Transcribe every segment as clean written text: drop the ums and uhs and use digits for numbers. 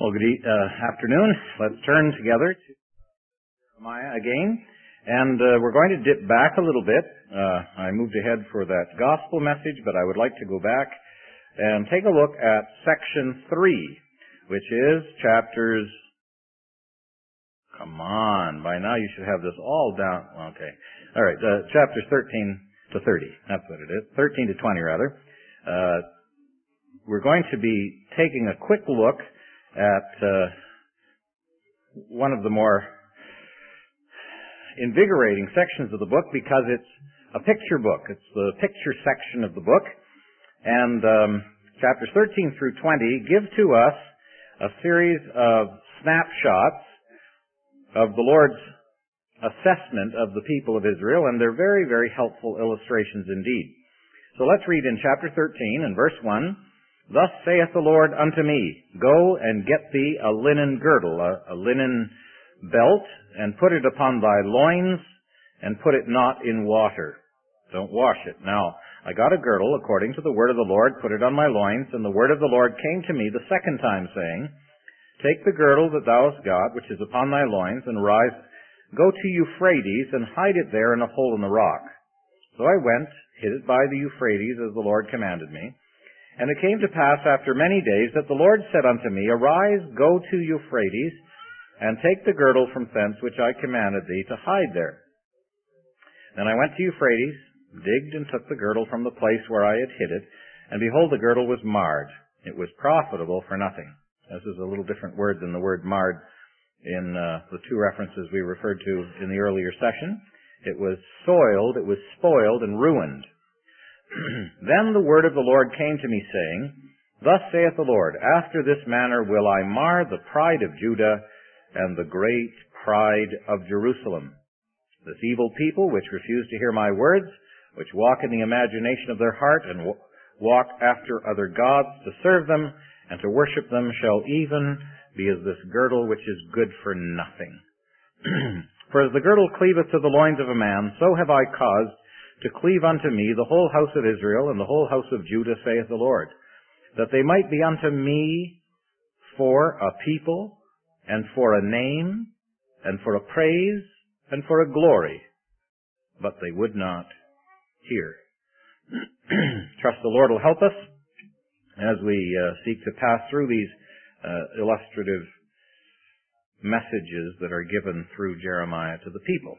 Well, good afternoon. Let's turn together to Jeremiah again. And we're going to dip back a little bit. I moved ahead for that gospel message, but I would like to go back and take a look at section 3, which is chapters... Come on, by now you should have this all down. Okay. All right, chapters 13 to 30. That's what it is. 13 to 20, rather. We're going to be taking a quick look at one of the more invigorating sections of the book because it's a picture book. It's the picture section of the book. And chapters 13 through 20 give to us a series of snapshots of the Lord's assessment of the people of Israel, and they're very, very helpful illustrations indeed. So let's read in chapter 13 and verse 1. Thus saith the Lord unto me, Go and get thee a linen girdle, a linen belt, and put it upon thy loins, and put it not in water. Don't wash it. Now, I got a girdle according to the word of the Lord, put it on my loins, and the word of the Lord came to me the second time, saying, Take the girdle that thou hast got, which is upon thy loins, and rise, go to Euphrates, and hide it there in a hole in the rock. So I went, hid it by the Euphrates, as the Lord commanded me. And it came to pass after many days that the Lord said unto me, Arise, go to Euphrates, and take the girdle from thence which I commanded thee to hide there. Then I went to Euphrates, digged and took the girdle from the place where I had hid it, and behold, the girdle was marred. It was profitable for nothing. This is a little different word than the word marred in the two references we referred to in the earlier session. It was soiled, it was spoiled, and ruined. Then the word of the Lord came to me, saying, Thus saith the Lord, After this manner will I mar the pride of Judah and the great pride of Jerusalem. This evil people, which refuse to hear my words, which walk in the imagination of their heart, and walk after other gods to serve them, and to worship them, shall even be as this girdle which is good for nothing. For as the girdle cleaveth to the loins of a man, so have I caused to cleave unto me the whole house of Israel and the whole house of Judah, saith the Lord, that they might be unto me for a people, and for a name, and for a praise, and for a glory. But they would not hear. Trust the Lord will help us as we seek to pass through these illustrative messages that are given through Jeremiah to the people.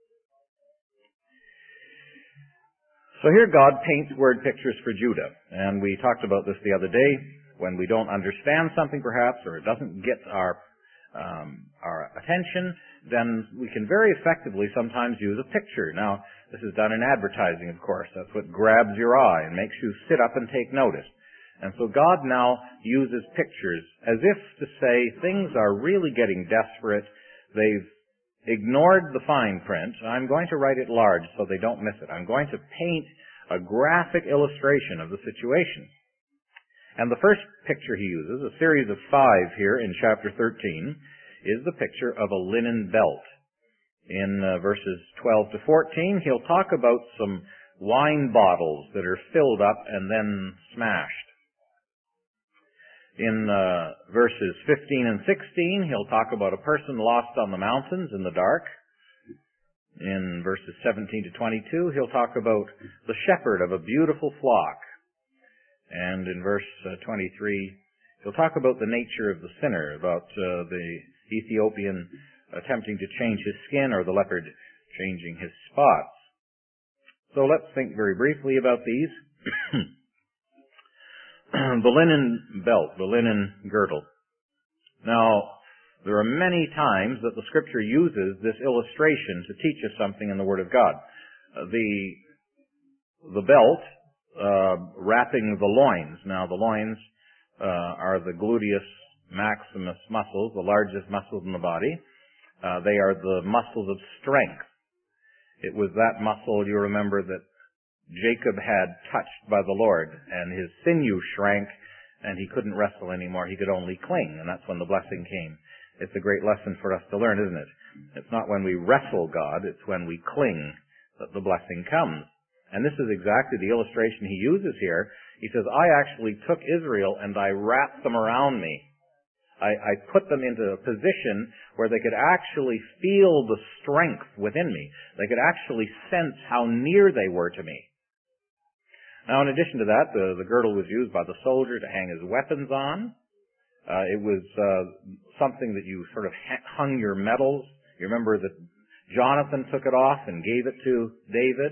So here God paints word pictures for Judah, and we talked about this the other day. When we don't understand something perhaps, or it doesn't get our attention, then we can very effectively sometimes use a picture. Now, this is done in advertising, of course. That's what grabs your eye and makes you sit up and take notice. And so God now uses pictures as if to say things are really getting desperate. They've ignored the fine print. I'm going to write it large so they don't miss it. I'm going to paint a graphic illustration of the situation. And the first picture he uses, a series of 5 here in chapter 13, is the picture of a linen belt. In verses 12 to 14, he'll talk about some wine bottles that are filled up and then smashed. In verses 15 and 16, he'll talk about a person lost on the mountains in the dark. In verses 17 to 22, he'll talk about the shepherd of a beautiful flock. And in verse 23, he'll talk about the nature of the sinner, about the Ethiopian attempting to change his skin or the leopard changing his spots. So let's think very briefly about these. The linen belt, the linen girdle. Now, there are many times that the Scripture uses this illustration to teach us something in the Word of God. The belt wrapping the loins. Now, the loins are the gluteus maximus muscles, the largest muscles in the body. They are the muscles of strength. It was that muscle, you remember, that Jacob had touched by the Lord, and his sinew shrank, and he couldn't wrestle anymore. He could only cling, and that's when the blessing came. It's a great lesson for us to learn, isn't it? It's not when we wrestle God, it's when we cling that the blessing comes. And this is exactly the illustration he uses here. He says, I actually took Israel and I wrapped them around me. I put them into a position where they could actually feel the strength within me. They could actually sense how near they were to me. Now, in addition to that, the girdle was used by the soldier to hang his weapons on. It was something that you sort of hung your medals. You remember that Jonathan took it off and gave it to David.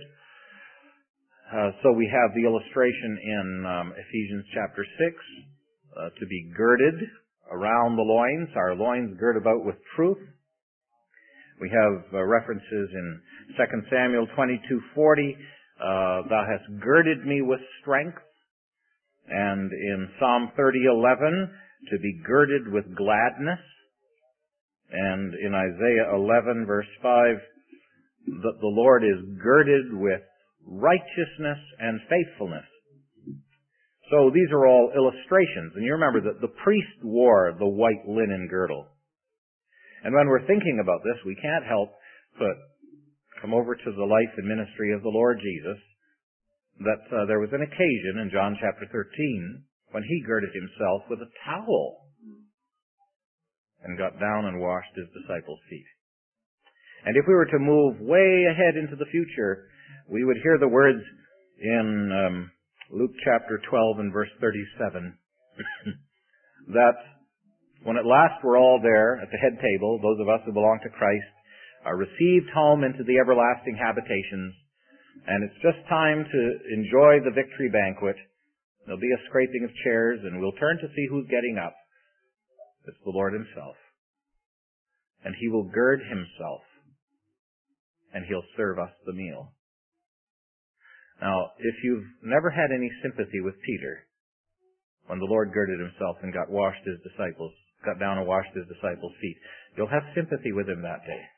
So we have the illustration in Ephesians chapter 6, to be girded around the loins, our loins girt about with truth. We have references in 2 Samuel 22:40, thou hast girded me with strength. And in Psalm 30:11, to be girded with gladness. And in Isaiah 11 verse 5, that the Lord is girded with righteousness and faithfulness. So these are all illustrations. And you remember that the priest wore the white linen girdle. And when we're thinking about this, we can't help but come over to the life and ministry of the Lord Jesus, that there was an occasion in John chapter 13 when he girded himself with a towel and got down and washed his disciples' feet. And if we were to move way ahead into the future, we would hear the words in Luke chapter 12 and verse 37, that when at last we're all there at the head table, those of us who belong to Christ are received home into the everlasting habitations, and it's just time to enjoy the victory banquet. There'll be a scraping of chairs, and we'll turn to see who's getting up. It's the Lord himself. And he will gird himself, and he'll serve us the meal. Now, if you've never had any sympathy with Peter, when the Lord girded himself and got down and washed his disciples' feet, you'll have sympathy with him that day.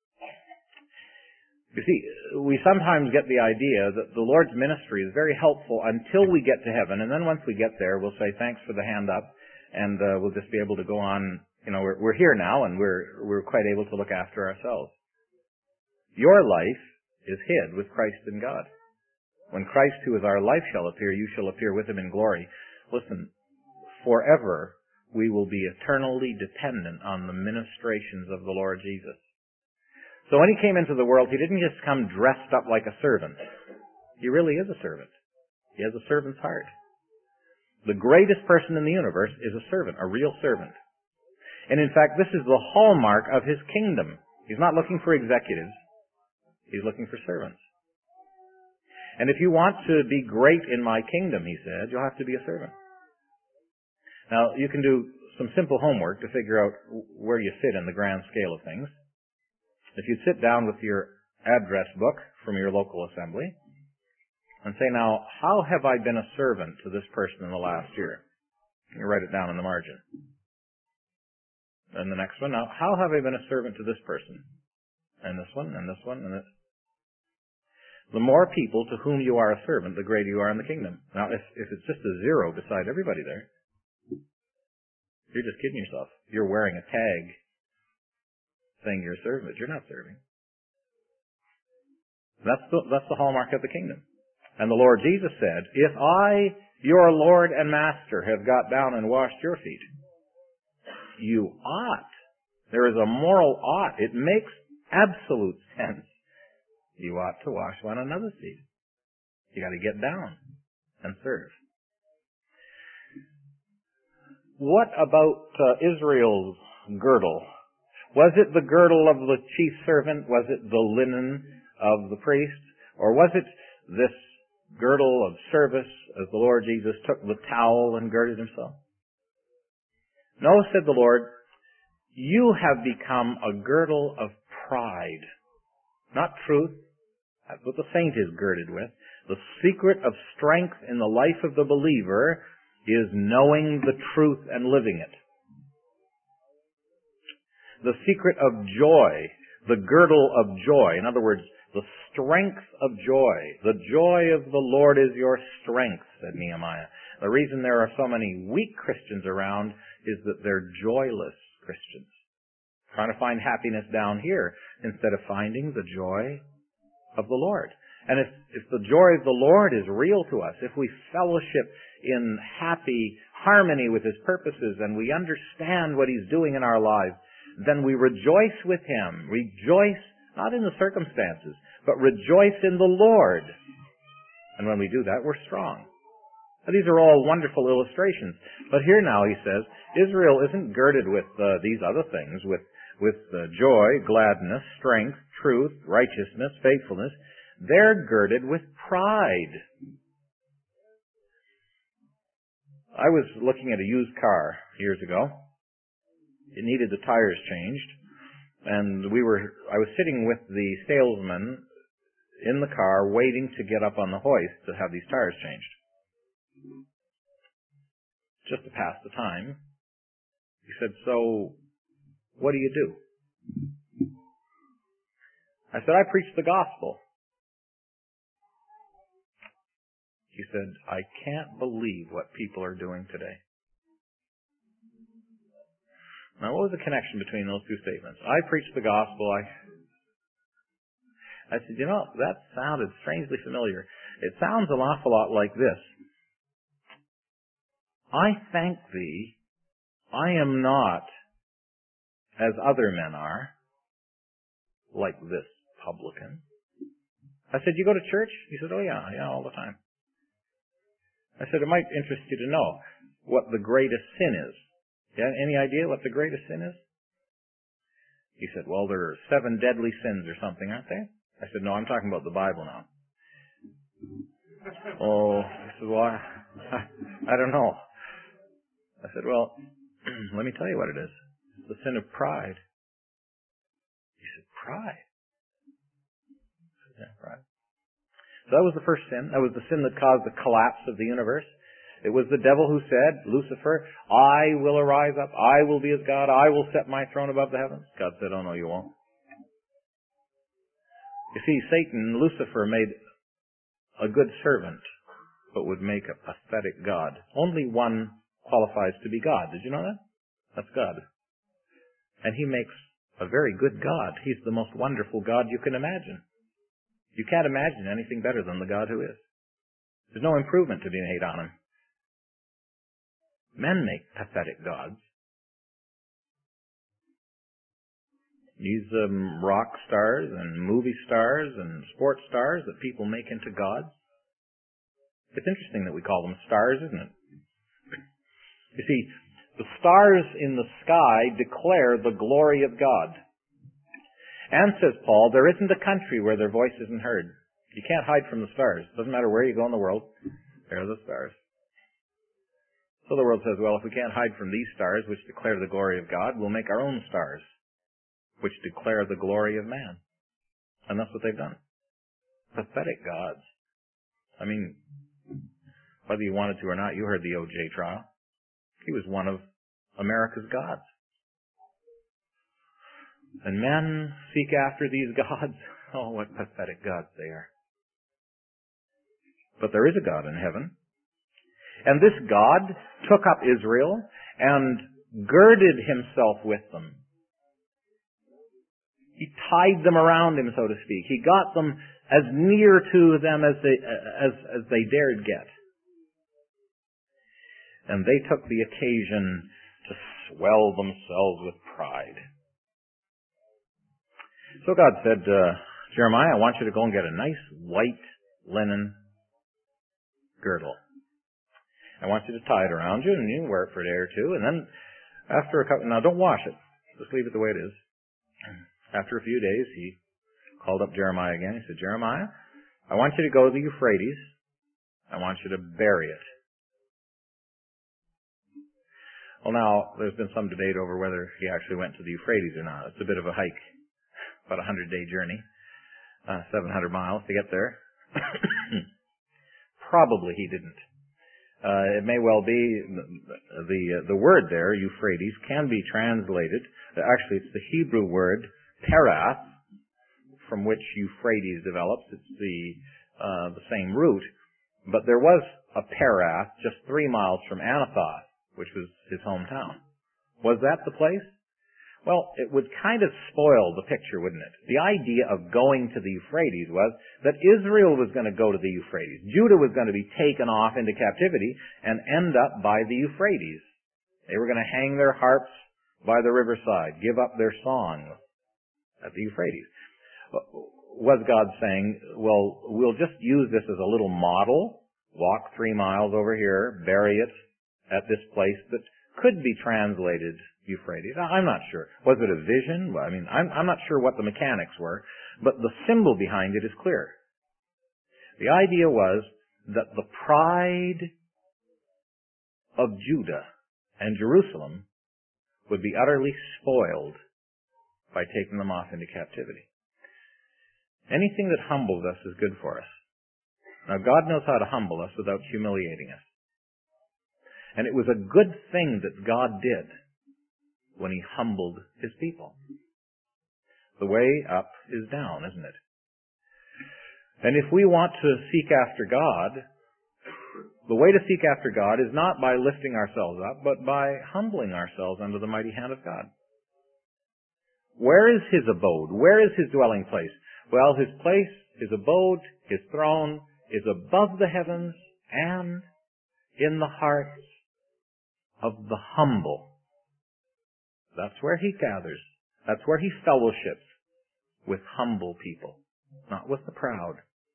You see, we sometimes get the idea that the Lord's ministry is very helpful until we get to heaven, and then once we get there, we'll say, thanks for the hand up, and we'll just be able to go on. You know, we're here now, and we're quite able to look after ourselves. Your life is hid with Christ in God. When Christ, who is our life, shall appear, you shall appear with him in glory. Listen, forever we will be eternally dependent on the ministrations of the Lord Jesus. So when he came into the world, he didn't just come dressed up like a servant. He really is a servant. He has a servant's heart. The greatest person in the universe is a servant, a real servant. And in fact, this is the hallmark of his kingdom. He's not looking for executives. He's looking for servants. And if you want to be great in my kingdom, he said, you'll have to be a servant. Now, you can do some simple homework to figure out where you fit in the grand scale of things. If you sit down with your address book from your local assembly and say, now, how have I been a servant to this person in the last year? You write it down in the margin. And the next one, now, how have I been a servant to this person? And this one, and this one, and this. The more people to whom you are a servant, the greater you are in the kingdom. Now, if it's just a zero beside everybody there, you're just kidding yourself. You're wearing a tag saying you're a servant, but you're not serving. That's the hallmark of the kingdom. And the Lord Jesus said, if I, your Lord and Master, have got down and washed your feet, you ought. There is a moral ought. It makes absolute sense. You ought to wash one another's feet. You got to get down and serve. What about Israel's girdle? Was it the girdle of the chief servant? Was it the linen of the priest? Or was it this girdle of service as the Lord Jesus took the towel and girded himself? No, said the Lord, you have become a girdle of pride, not truth. That's what the saint is girded with. The secret of strength in the life of the believer is knowing the truth and living it. The secret of joy, the girdle of joy, in other words, the strength of joy. The joy of the Lord is your strength, said Nehemiah. The reason there are so many weak Christians around is that they're joyless Christians, trying to find happiness down here instead of finding the joy of the Lord. And if the joy of the Lord is real to us, if we fellowship in happy harmony with His purposes and we understand what He's doing in our lives, then we rejoice with Him. Rejoice not in the circumstances, but rejoice in the Lord. And when we do that, we're strong. Now, these are all wonderful illustrations. But here now he says, Israel isn't girded with these other things, with joy, gladness, strength, truth, righteousness, faithfulness. They're girded with pride. I was looking at a used car years ago. It needed the tires changed. And I was sitting with the salesman in the car waiting to get up on the hoist to have these tires changed. Just to pass the time. He said, "So, what do you do?" I said, "I preach the gospel." He said, "I can't believe what people are doing today." Now, what was the connection between those two statements? I preach the gospel. I said, that sounded strangely familiar. It sounds an awful lot like this. I thank Thee, I am not as other men are, like this publican. I said, "You go to church?" He said, "Oh yeah, all the time." I said, "It might interest you to know what the greatest sin is." Yeah, any idea what the greatest sin is? He said, "Well, there are 7 deadly sins or something, aren't there?" I said, "No, I'm talking about the Bible now." Oh, he said, "Well, I don't know." I said, "Well, let me tell you what it is. It's the sin of pride." He said, "Pride?" I said, "Yeah, pride." So that was the first sin. That was the sin that caused the collapse of the universe. It was the devil who said, Lucifer, "I will arise up. I will be as God. I will set my throne above the heavens." God said, "Oh, no, you won't." You see, Satan, Lucifer, made a good servant, but would make a pathetic God. Only one qualifies to be God. Did you know that? That's God. And He makes a very good God. He's the most wonderful God you can imagine. You can't imagine anything better than the God who is. There's no improvement to be made on Him. Men make pathetic gods. These rock stars and movie stars and sports stars that people make into gods. It's interesting that we call them stars, isn't it? You see, the stars in the sky declare the glory of God. And, says Paul, there isn't a country where their voice isn't heard. You can't hide from the stars. Doesn't matter where you go in the world, there are the stars. So the world says, well, if we can't hide from these stars, which declare the glory of God, we'll make our own stars, which declare the glory of man. And that's what they've done. Pathetic gods. I mean, whether you wanted to or not, you heard the O.J. trial. He was one of America's gods. And men seek after these gods. Oh, what pathetic gods they are. But there is a God in heaven. And this God took up Israel and girded Himself with them. He tied them around Him, so to speak. He got them as near to them as they dared get. And they took the occasion to swell themselves with pride. So God said, Jeremiah, I want you to go and get a nice white linen girdle. I want you to tie it around you, and you can wear it for a day or two, and then after a couple, now don't wash it. Just leave it the way it is. After a few days, he called up Jeremiah again. He said, Jeremiah, I want you to go to the Euphrates. I want you to bury it. Well, now, there's been some debate over whether he actually went to the Euphrates or not. It's a bit of a hike, about a 100-day journey, 700 miles to get there. Probably he didn't. It may well be the word there, Euphrates, can be translated. Actually, it's the Hebrew word Perath, from which Euphrates develops. It's the same root. But there was a Perath just 3 miles from Anathoth, which was his hometown. Was that the place? Well, it would kind of spoil the picture, wouldn't it? The idea of going to the Euphrates was that Israel was going to go to the Euphrates. Judah was going to be taken off into captivity and end up by the Euphrates. They were going to hang their harps by the riverside, give up their songs at the Euphrates. Was God saying, well, we'll just use this as a little model, walk 3 miles over here, bury it at this place that could be translated Euphrates? I'm not sure. Was it a vision? Well, I mean, I'm not sure what the mechanics were, but the symbol behind it is clear. The idea was that the pride of Judah and Jerusalem would be utterly spoiled by taking them off into captivity. Anything that humbles us is good for us. Now, God knows how to humble us without humiliating us. And it was a good thing that God did when He humbled His people. The way up is down, isn't it? And if we want to seek after God, the way to seek after God is not by lifting ourselves up, but by humbling ourselves under the mighty hand of God. Where is His abode? Where is His dwelling place? Well, His place, His abode, His throne is above the heavens and in the hearts of the humble. That's where He gathers. That's where He fellowships with humble people, not with the proud.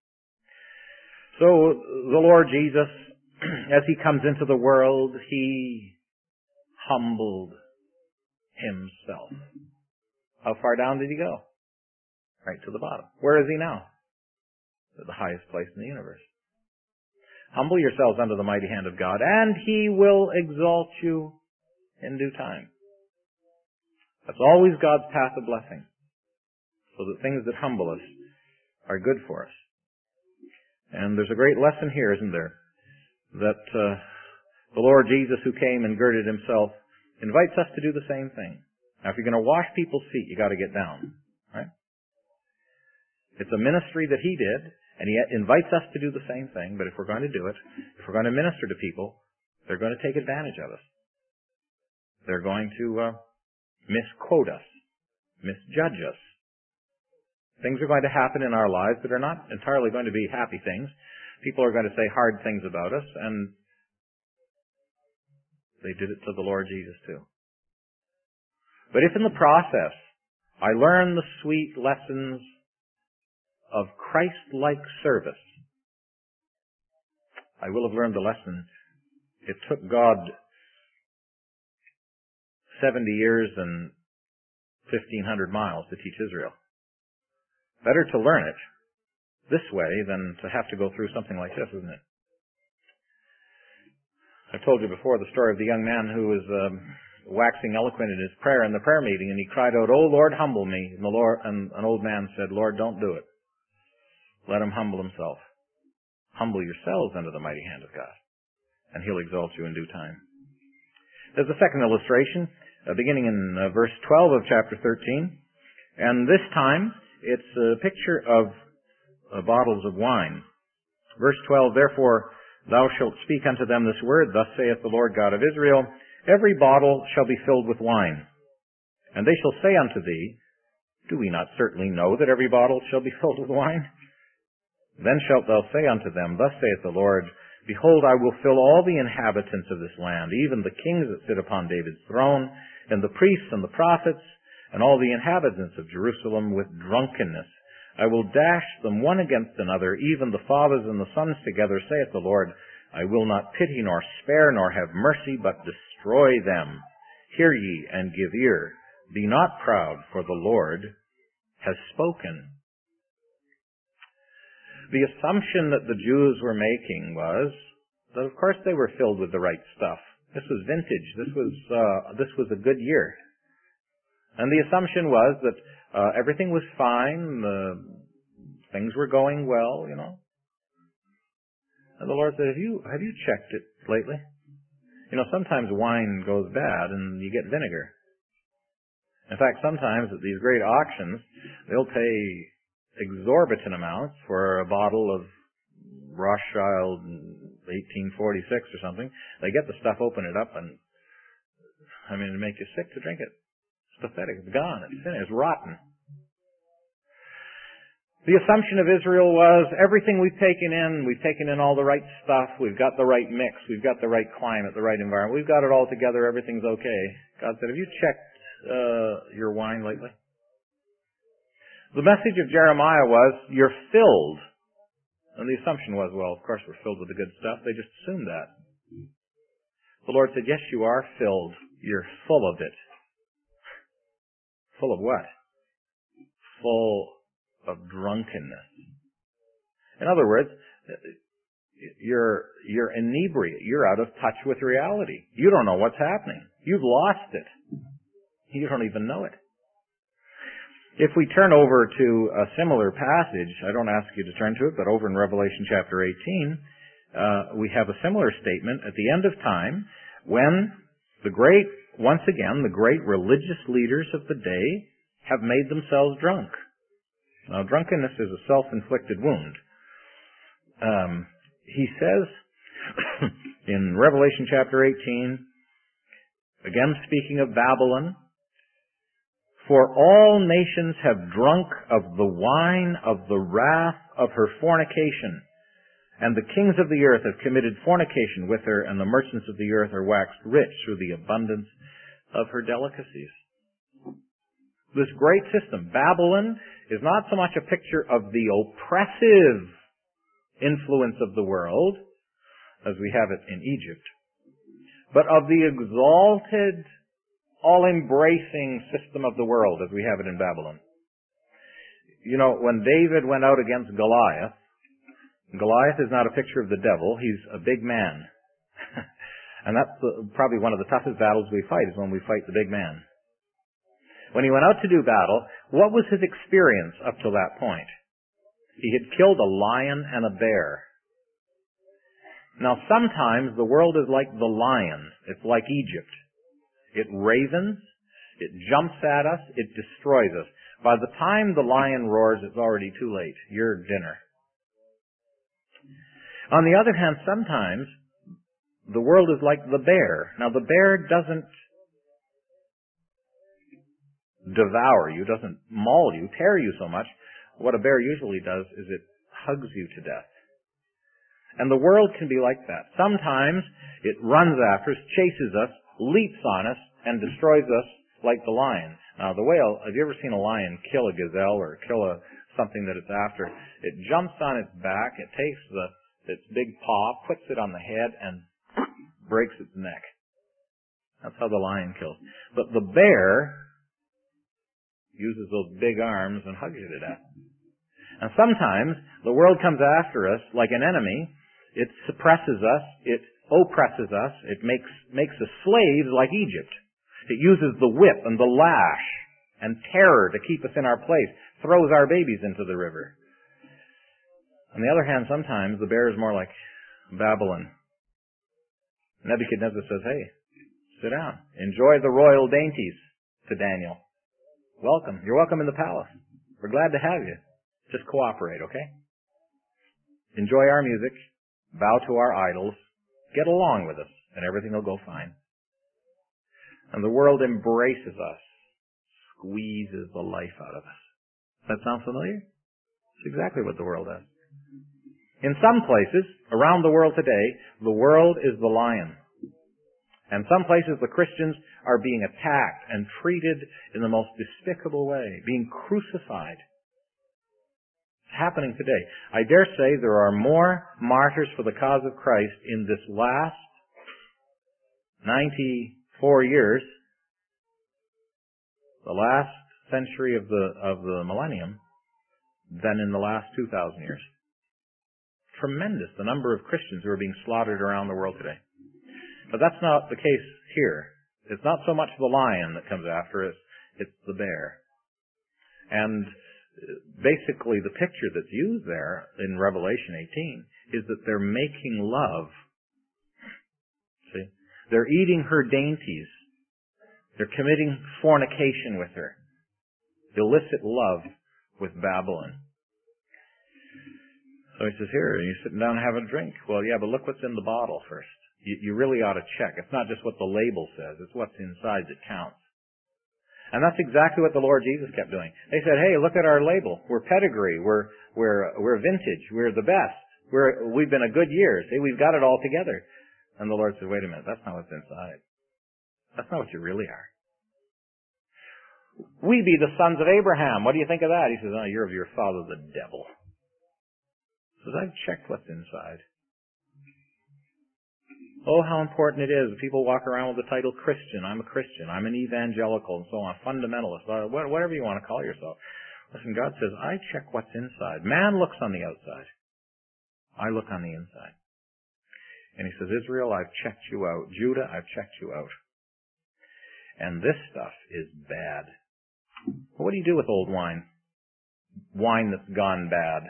So the Lord Jesus, as He comes into the world, He humbled Himself. How far down did He go? Right to the bottom. Where is He now? At the highest place in the universe. Humble yourselves under the mighty hand of God, and He will exalt you in due time. That's always God's path of blessing, so that things that humble us are good for us. And there's a great lesson here, isn't there? That the Lord Jesus, who came and girded Himself, invites us to do the same thing. Now, if you're going to wash people's feet, you got to get down, right? It's a ministry that He did, and He invites us to do the same thing. But if we're going to do it, if we're going to minister to people, they're going to take advantage of us. They're going to misquote us, misjudge us. Things are going to happen in our lives that are not entirely going to be happy things. People are going to say hard things about us, and they did it to the Lord Jesus too. But if in the process I learn the sweet lessons of Christ-like service, I will have learned the lesson. It took God 70 years and 1,500 miles to teach Israel. Better to learn it this way than to have to go through something like this, isn't it? I've told you before the story of the young man who was waxing eloquent in his prayer in the prayer meeting, and he cried out, "Oh Lord, humble me." And an old man said, "Lord, don't do it. Let him humble himself. Humble yourselves under the mighty hand of God, and He'll exalt you in due time." There's a second illustration, beginning in verse 12 of chapter 13. And this time, it's a picture of bottles of wine. Verse 12, "Therefore thou shalt speak unto them this word, Thus saith the Lord God of Israel, Every bottle shall be filled with wine. And they shall say unto thee, Do we not certainly know that every bottle shall be filled with wine? Then shalt thou say unto them, Thus saith the Lord, Behold, I will fill all the inhabitants of this land, even the kings that sit upon David's throne, and the priests and the prophets, and all the inhabitants of Jerusalem with drunkenness. I will dash them one against another, even the fathers and the sons together, saith the Lord. I will not pity nor spare nor have mercy, but destroy them. Hear ye and give ear. Be not proud, for the Lord has spoken." The assumption that the Jews were making was that, of course, they were filled with the right stuff. This was vintage. This was a good year. And the assumption was that everything was fine. Things were going well, you know. And the Lord said, have you checked it lately? You know, sometimes wine goes bad and you get vinegar. In fact, sometimes at these great auctions, they'll pay exorbitant amounts for a bottle of Rothschild 1846 or something. They get the stuff, open it up, and, I mean, it'd make you sick to drink it. It's pathetic. It's gone. It's finished. It's rotten. The assumption of Israel was everything we've taken in all the right stuff, we've got the right mix, we've got the right climate, the right environment, we've got it all together, everything's okay. God said, have you checked your wine lately? The message of Jeremiah was, you're filled. And the assumption was, well, of course we're filled with the good stuff. They just assumed that. The Lord said, yes, you are filled. You're full of it. Full of what? Full of drunkenness. In other words, you're inebriate. You're out of touch with reality. You don't know what's happening. You've lost it. You don't even know it. If we turn over to a similar passage, I don't ask you to turn to it, but over in Revelation chapter 18, we have a similar statement at the end of time when once again, the great religious leaders of the day have made themselves drunk. Now, drunkenness is a self-inflicted wound. He says in Revelation chapter 18, again speaking of Babylon, for all nations have drunk of the wine of the wrath of her fornication, and the kings of the earth have committed fornication with her, and the merchants of the earth are waxed rich through the abundance of her delicacies. This great system, Babylon, is not so much a picture of the oppressive influence of the world, as we have it in Egypt, but of the exalted, all-embracing system of the world, as we have it in Babylon. You know, when David went out against Goliath, Goliath is not a picture of the devil, he's a big man. And that's probably one of the toughest battles we fight, is when we fight the big man. When he went out to do battle, what was his experience up to that point? He had killed a lion and a bear. Now, sometimes the world is like the lion. It's like Egypt. It ravens, it jumps at us, it destroys us. By the time the lion roars, it's already too late. You're dinner. On the other hand, sometimes the world is like the bear. Now, the bear doesn't devour you, doesn't maul you, tear you so much. What a bear usually does is it hugs you to death. And the world can be like that. Sometimes it runs after us, chases us, leaps on us, and destroys us like the lion. Now, the whale, have you ever seen a lion kill a gazelle or kill something that it's after? It jumps on its back, it takes its big paw, puts it on the head, and breaks its neck. That's how the lion kills. But the bear uses those big arms and hugs you to death. And sometimes the world comes after us like an enemy. It suppresses us. It oppresses us. It makes us slaves like Egypt. It uses the whip and the lash and terror to keep us in our place, throws our babies into the river. On the other hand, sometimes the bear is more like Babylon. Nebuchadnezzar says, hey, sit down. Enjoy the royal dainties to Daniel. Welcome. You're welcome in the palace. We're glad to have you. Just cooperate, okay? Enjoy our music. Bow to our idols. Get along with us, and everything will go fine. And the world embraces us, squeezes the life out of us. Does that sound familiar? It's exactly what the world does. In some places, around the world today, the world is the lion. And some places the Christians are being attacked and treated in the most despicable way, being crucified. It's happening today. I dare say there are more martyrs for the cause of Christ in this last 94 years, the last century of the millennium, than in the last 2,000 years. Tremendous, the number of Christians who are being slaughtered around the world today. But that's not the case here. It's not so much the lion that comes after us, it's the bear. And basically the picture that's used there in Revelation 18 is that they're making love. See? They're eating her dainties. They're committing fornication with her. Illicit love with Babylon. So he says, here, you're sitting down and having a drink. Well, yeah, but look what's in the bottle first. You really ought to check. It's not just what the label says. It's what's inside that counts. And that's exactly what the Lord Jesus kept doing. They said, hey, look at our label. We're pedigree. We're vintage. We're the best. We've been a good year. See, we've got it all together. And the Lord said, wait a minute, that's not what's inside. That's not what you really are. We be the sons of Abraham. What do you think of that? He says, oh, you're of your father, the devil. He says, I've checked what's inside. Oh, how important it is. People walk around with the title Christian. I'm a Christian. I'm an evangelical and so on. Fundamentalist. Whatever you want to call yourself. Listen, God says, I check what's inside. Man looks on the outside. I look on the inside. And he says, Israel, I've checked you out. Judah, I've checked you out. And this stuff is bad. What do you do with old wine? Wine that's gone bad.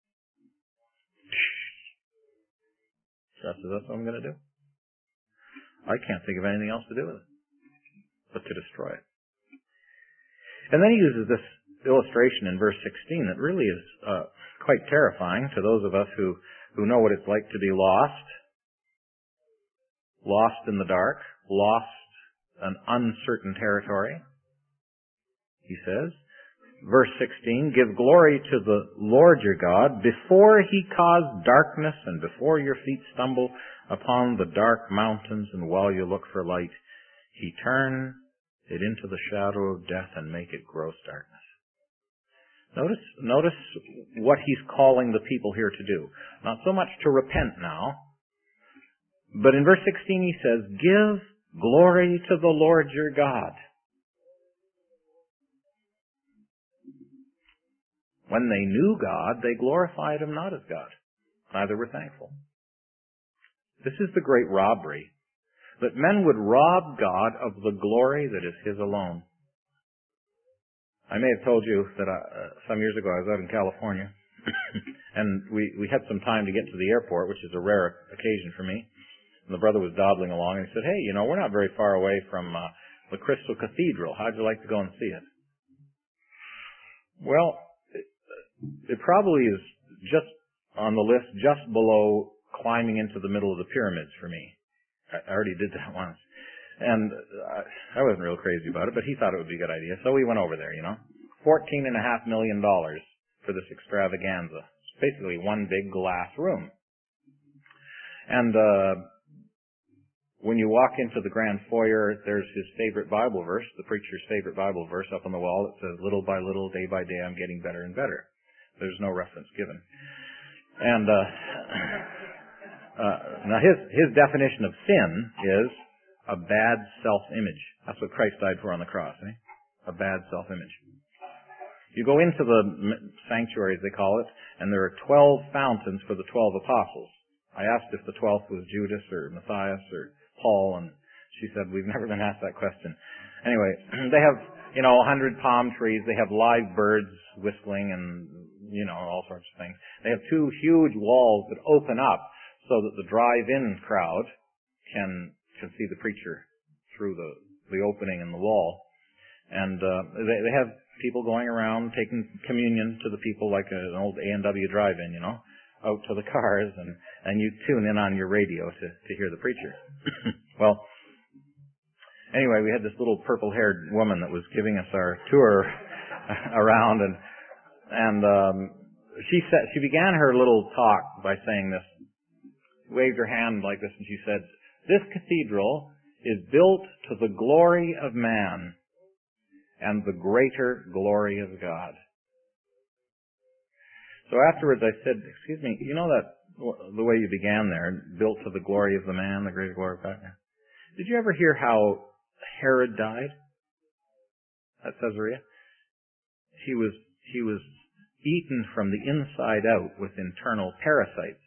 God says, that's what I'm going to do. I can't think of anything else to do with it but to destroy it. And then he uses this illustration in verse 16 that really is quite terrifying to those of us who know what it's like to be lost in the dark, lost in uncertain territory. He says, verse 16, give glory to the Lord your God before he cause darkness and before your feet stumble upon the dark mountains, and while you look for light, he turn it into the shadow of death and make it gross darkness. Notice what he's calling the people here to do. Not so much to repent now, but in verse 16 he says, give glory to the Lord your God. When they knew God, they glorified him not as God. Neither were thankful. This is the great robbery, that men would rob God of the glory that is his alone. I may have told you that some years ago I was out in California, and we had some time to get to the airport, which is a rare occasion for me. And the brother was dawdling along, and he said, hey, we're not very far away from the Crystal Cathedral. How'd you like to go and see it? Well, it probably is just on the list, just below climbing into the middle of the pyramids for me. I already did that once. And I wasn't real crazy about it, but he thought it would be a good idea. So we went over there, $14.5 million for this extravaganza. It's basically one big glass room. And when you walk into the grand foyer, there's his favorite Bible verse, the preacher's favorite Bible verse up on the wall. It says, little by little, day by day, I'm getting better and better. There's no reference given. And now his definition of sin is a bad self-image. That's what Christ died for on the cross, a bad self-image. You go into the sanctuary, as they call it, and there are 12 fountains for the 12 apostles. I asked if the 12th was Judas or Matthias or Paul, and she said, we've never been asked that question. Anyway, they have, 100 palm trees. They have live birds whistling and, all sorts of things. They have 2 huge walls that open up so that the drive-in crowd can see the preacher through the opening in the wall. And they have people going around taking communion to the people like an old A&W drive-in, out to the cars, and you tune in on your radio to hear the preacher. Well, anyway, we had this little purple-haired woman that was giving us our tour around, and she began her little talk by saying this, waved her hand like this, and she said, this cathedral is built to the glory of man and the greater glory of God. So afterwards I said, excuse me, that the way you began there, built to the glory of the man, the greater glory of God. Did you ever hear how Herod died at Caesarea? He was eaten from the inside out with internal parasites.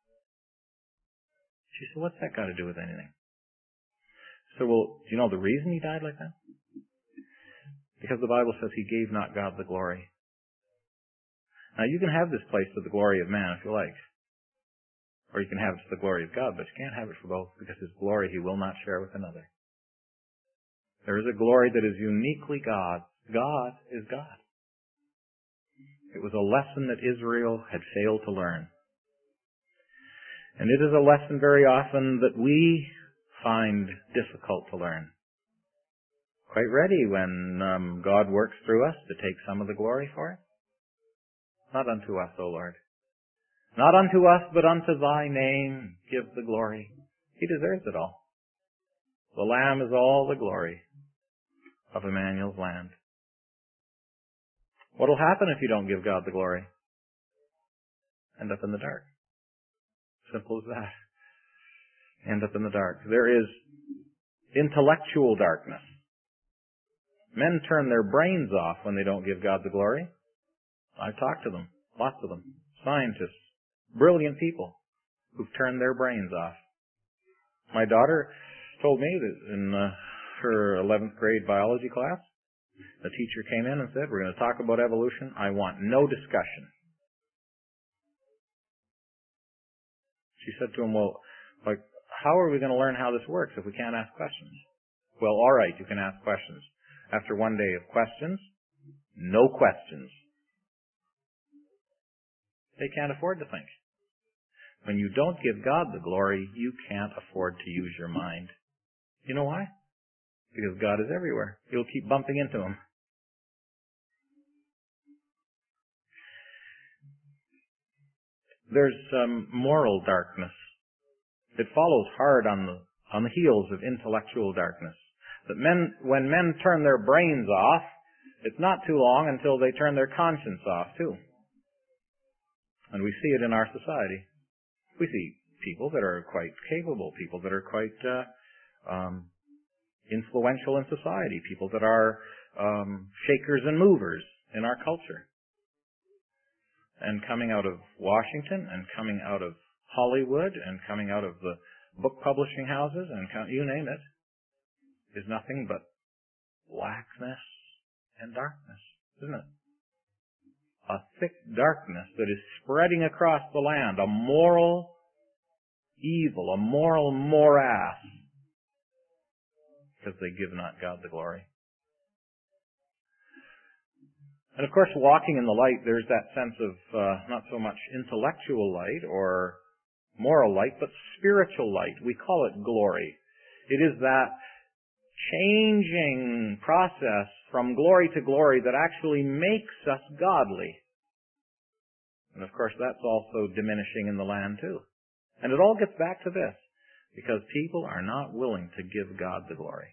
She said, what's that got to do with anything? So, well, do you know the reason he died like that? Because the Bible says he gave not God the glory. Now, you can have this place to the glory of man if you like. Or you can have it to the glory of God, but you can't have it for both, because his glory he will not share with another. There is a glory that is uniquely God. God is God. It was a lesson that Israel had failed to learn. And it is a lesson very often that we find difficult to learn. quite ready when God works through us to take some of the glory for it? Not unto us, O Lord. Not unto us, but unto thy name give the glory. He deserves it all. The Lamb is all the glory of Emmanuel's land. What will happen if you don't give God the glory? End up in the dark. Simple as that. End up in the dark. There is intellectual darkness. Men turn their brains off when they don't give God the glory. I've talked to them, lots of them, scientists, brilliant people who've turned their brains off. My daughter told me that in her 11th grade biology class, the teacher came in and said, we're going to talk about evolution. I want no discussion. She said to him, well, like, how are we going to learn how this works if we can't ask questions? Well, all right, you can ask questions. After one day of questions, no questions. They can't afford to think. When you don't give God the glory, you can't afford to use your mind. You know why? Because God is everywhere. You'll keep bumping into Him. There's moral darkness. It follows hard on the heels of intellectual darkness. That when men turn their brains off, it's not too long until they turn their conscience off too. And we see it in our society. We see people that are quite capable, people that are quite influential in society, people that are shakers and movers in our culture. And coming out of Washington, and coming out of Hollywood, and coming out of the book publishing houses, and you name it, is nothing but blackness and darkness, isn't it? A thick darkness that is spreading across the land, a moral evil, a moral morass, because they give not God the glory. And of course, walking in the light, there's that sense of not so much intellectual light or moral light, but spiritual light. We call it glory. It is that changing process from glory to glory that actually makes us godly. And of course, that's also diminishing in the land too. And it all gets back to this, because people are not willing to give God the glory.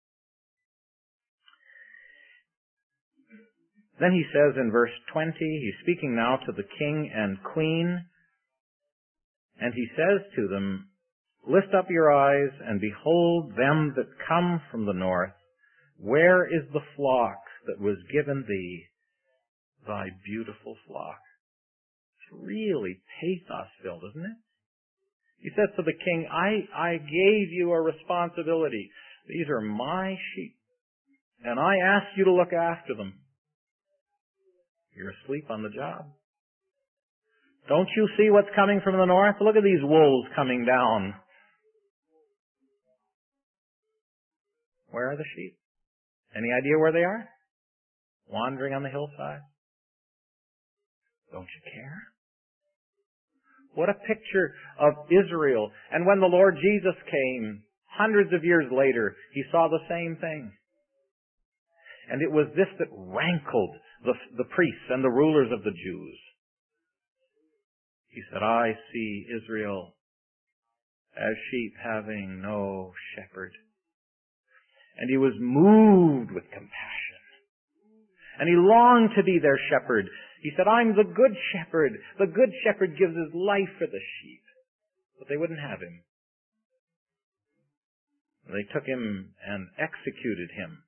Then he says in verse 20, he's speaking now to the king and queen, and he says to them, lift up your eyes and behold them that come from the north. Where is the flock that was given thee, thy beautiful flock? It's really pathos-filled, isn't it? He says to the king, I gave you a responsibility. These are my sheep, and I asked you to look after them. You're asleep on the job. Don't you see what's coming from the north? Look at these wolves coming down. Where are the sheep? Any idea where they are? Wandering on the hillside. Don't you care? What a picture of Israel. And when the Lord Jesus came, hundreds of years later, he saw the same thing. And it was this that rankled the priests and the rulers of the Jews. He said, I see Israel as sheep having no shepherd. And he was moved with compassion. And he longed to be their shepherd. He said, I'm the good shepherd. The good shepherd gives his life for the sheep. But they wouldn't have him. They took him and executed him.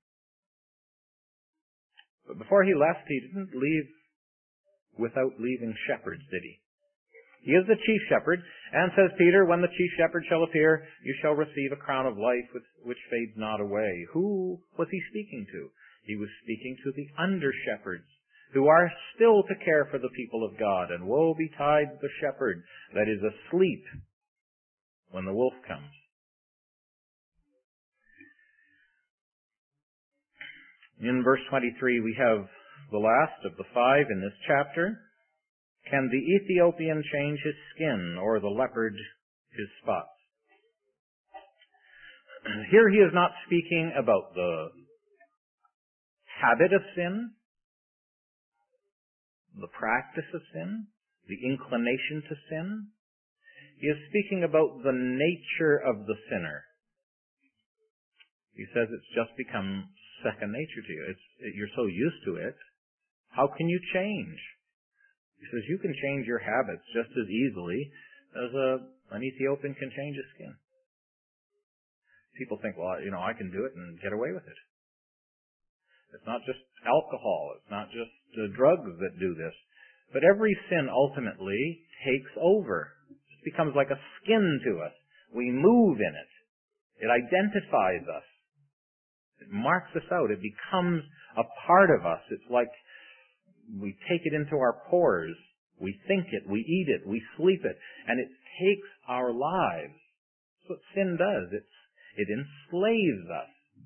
But before he left, he didn't leave without leaving shepherds, did he? He is the chief shepherd, and says Peter, when the chief shepherd shall appear, you shall receive a crown of life which fades not away. Who was he speaking to? He was speaking to the under-shepherds, who are still to care for the people of God. And woe betide the shepherd that is asleep when the wolf comes. In verse 23, we have the last of the 5 in this chapter. Can the Ethiopian change his skin, or the leopard his spots? Here he is not speaking about the habit of sin, the practice of sin, the inclination to sin. He is speaking about the nature of the sinner. He says it's just become second nature to you. You're so used to it. How can you change? He says you can change your habits just as easily as an Ethiopian can change his skin. People think, well, I can do it and get away with it. It's not just alcohol. It's not just drugs that do this. But every sin ultimately takes over. It becomes like a skin to us. We move in it. It identifies us. It marks us out. It becomes a part of us. It's like we take it into our pores. We think it. We eat it. We sleep it. And it takes our lives. That's what sin does. It enslaves us.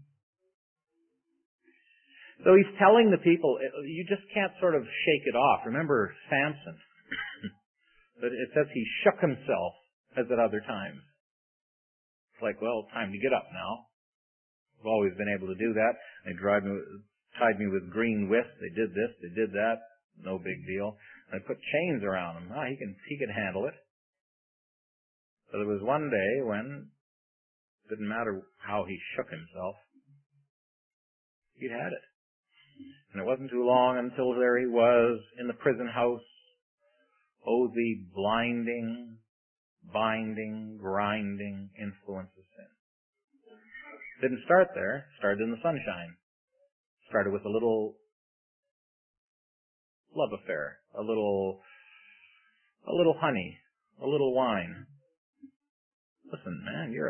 So he's telling the people, you just can't sort of shake it off. Remember Samson. It says he shook himself as at other times. It's like, well, time to get up now. I've always been able to do that. They tied me with green whisk. They did this, they did that. No big deal. They put chains around him. He can handle it. But there was one day when it didn't matter how he shook himself. He'd had it. And it wasn't too long until there he was in the prison house. Oh, the blinding, binding, grinding influence of sin. Didn't start there. Started in the sunshine. Started with a little love affair. A little honey. A little wine. Listen, man, you're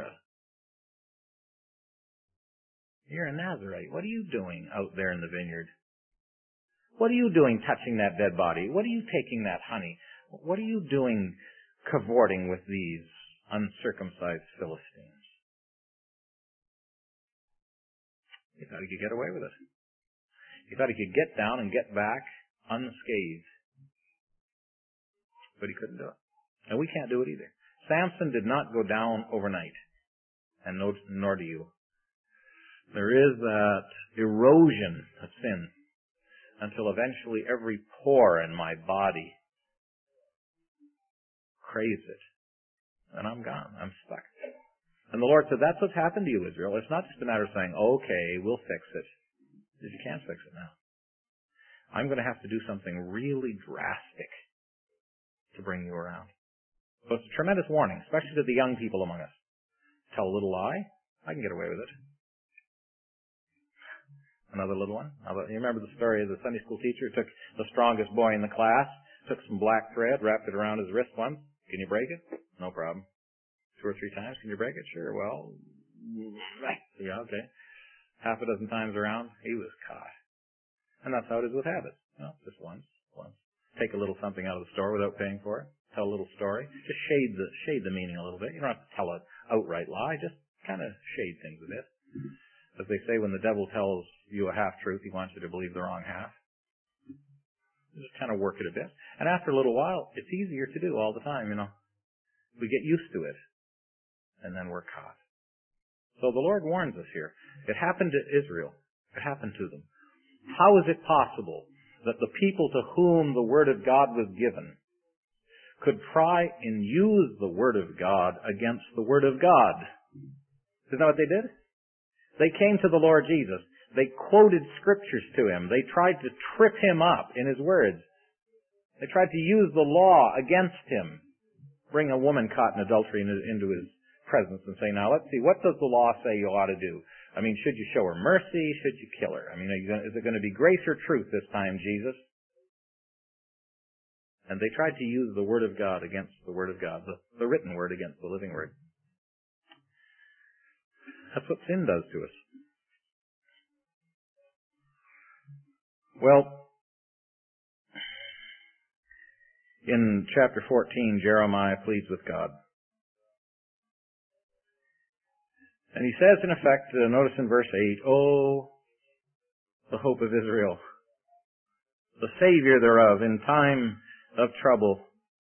a Nazarite. What are you doing out there in the vineyard? What are you doing touching that dead body? What are you taking that honey? What are you doing cavorting with these uncircumcised Philistines? He thought he could get away with it. He thought he could get down and get back unscathed. But he couldn't do it. And we can't do it either. Samson did not go down overnight. And nor do you. There is that erosion of sin until eventually every pore in my body craves it. And I'm gone. I'm stuck. And the Lord said, that's what's happened to you, Israel. It's not just a matter of saying, okay, we'll fix it. Because you can't fix it now. I'm going to have to do something really drastic to bring you around. So it's a tremendous warning, especially to the young people among us. Tell a little lie, I can get away with it. Another little one. You remember the story of the Sunday school teacher who took the strongest boy in the class, took some black thread, wrapped it around his wrist once. Can you break it? No problem. 2 or 3 times. Can you break it? Sure. Well, yeah, okay. Half a dozen times around, he was caught. And that's how it is with habits. Just once. Take a little something out of the store without paying for it. Tell a little story. Just shade the meaning a little bit. You don't have to tell an outright lie. Just kind of shade things a bit. As they say, when the devil tells you a half-truth, he wants you to believe the wrong half. Just kind of work it a bit. And after a little while, it's easier to do all the time, We get used to it. And then we're caught. So the Lord warns us here. It happened to Israel. It happened to them. How is it possible that the people to whom the Word of God was given could try and use the Word of God against the Word of God? Isn't that what they did? They came to the Lord Jesus. They quoted scriptures to him. They tried to trip him up in his words. They tried to use the law against him. Bring a woman caught in adultery into his presence and say, now let's see, what does the law say you ought to do? Should you show her mercy? Should you kill her? Is it going to be grace or truth this time, Jesus? And they tried to use the Word of God against the Word of God, the written Word against the living Word. That's what sin does to us. Well, in chapter 14, Jeremiah pleads with God. And he says, in effect, notice in verse 8, oh, the hope of Israel, the Savior thereof in time of trouble.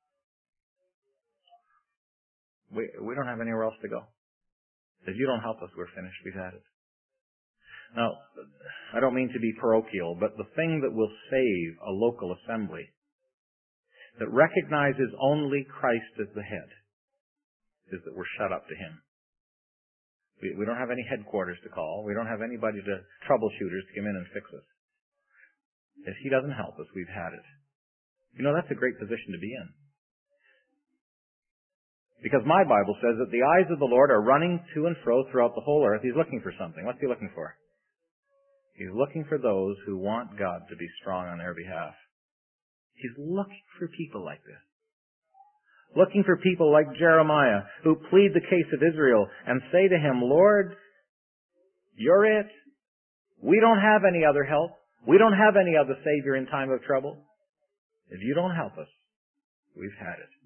We don't have anywhere else to go. If you don't help us, we're finished. We've had it. Now, I don't mean to be parochial, but the thing that will save a local assembly that recognizes only Christ as the head is that we're shut up to Him. We don't have any headquarters to call. We don't have anybody to troubleshooters to come in and fix us. If He doesn't help us, we've had it. You know, that's a great position to be in. Because my Bible says that the eyes of the Lord are running to and fro throughout the whole earth. He's looking for something. What's He looking for? He's looking for those who want God to be strong on their behalf. He's looking for people like this. Looking for people like Jeremiah who plead the case of Israel and say to him, Lord, You're it. We don't have any other help. We don't have any other Savior in time of trouble. If You don't help us, we've had it.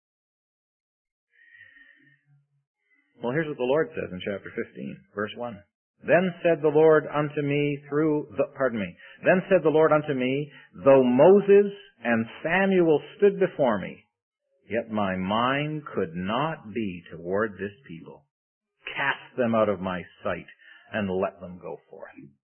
Well, here's what the Lord says in chapter 15, verse 1. Then said the Lord unto me Then said the Lord unto me, though Moses and Samuel stood before me, yet my mind could not be toward this people. Cast them out of my sight and let them go forth.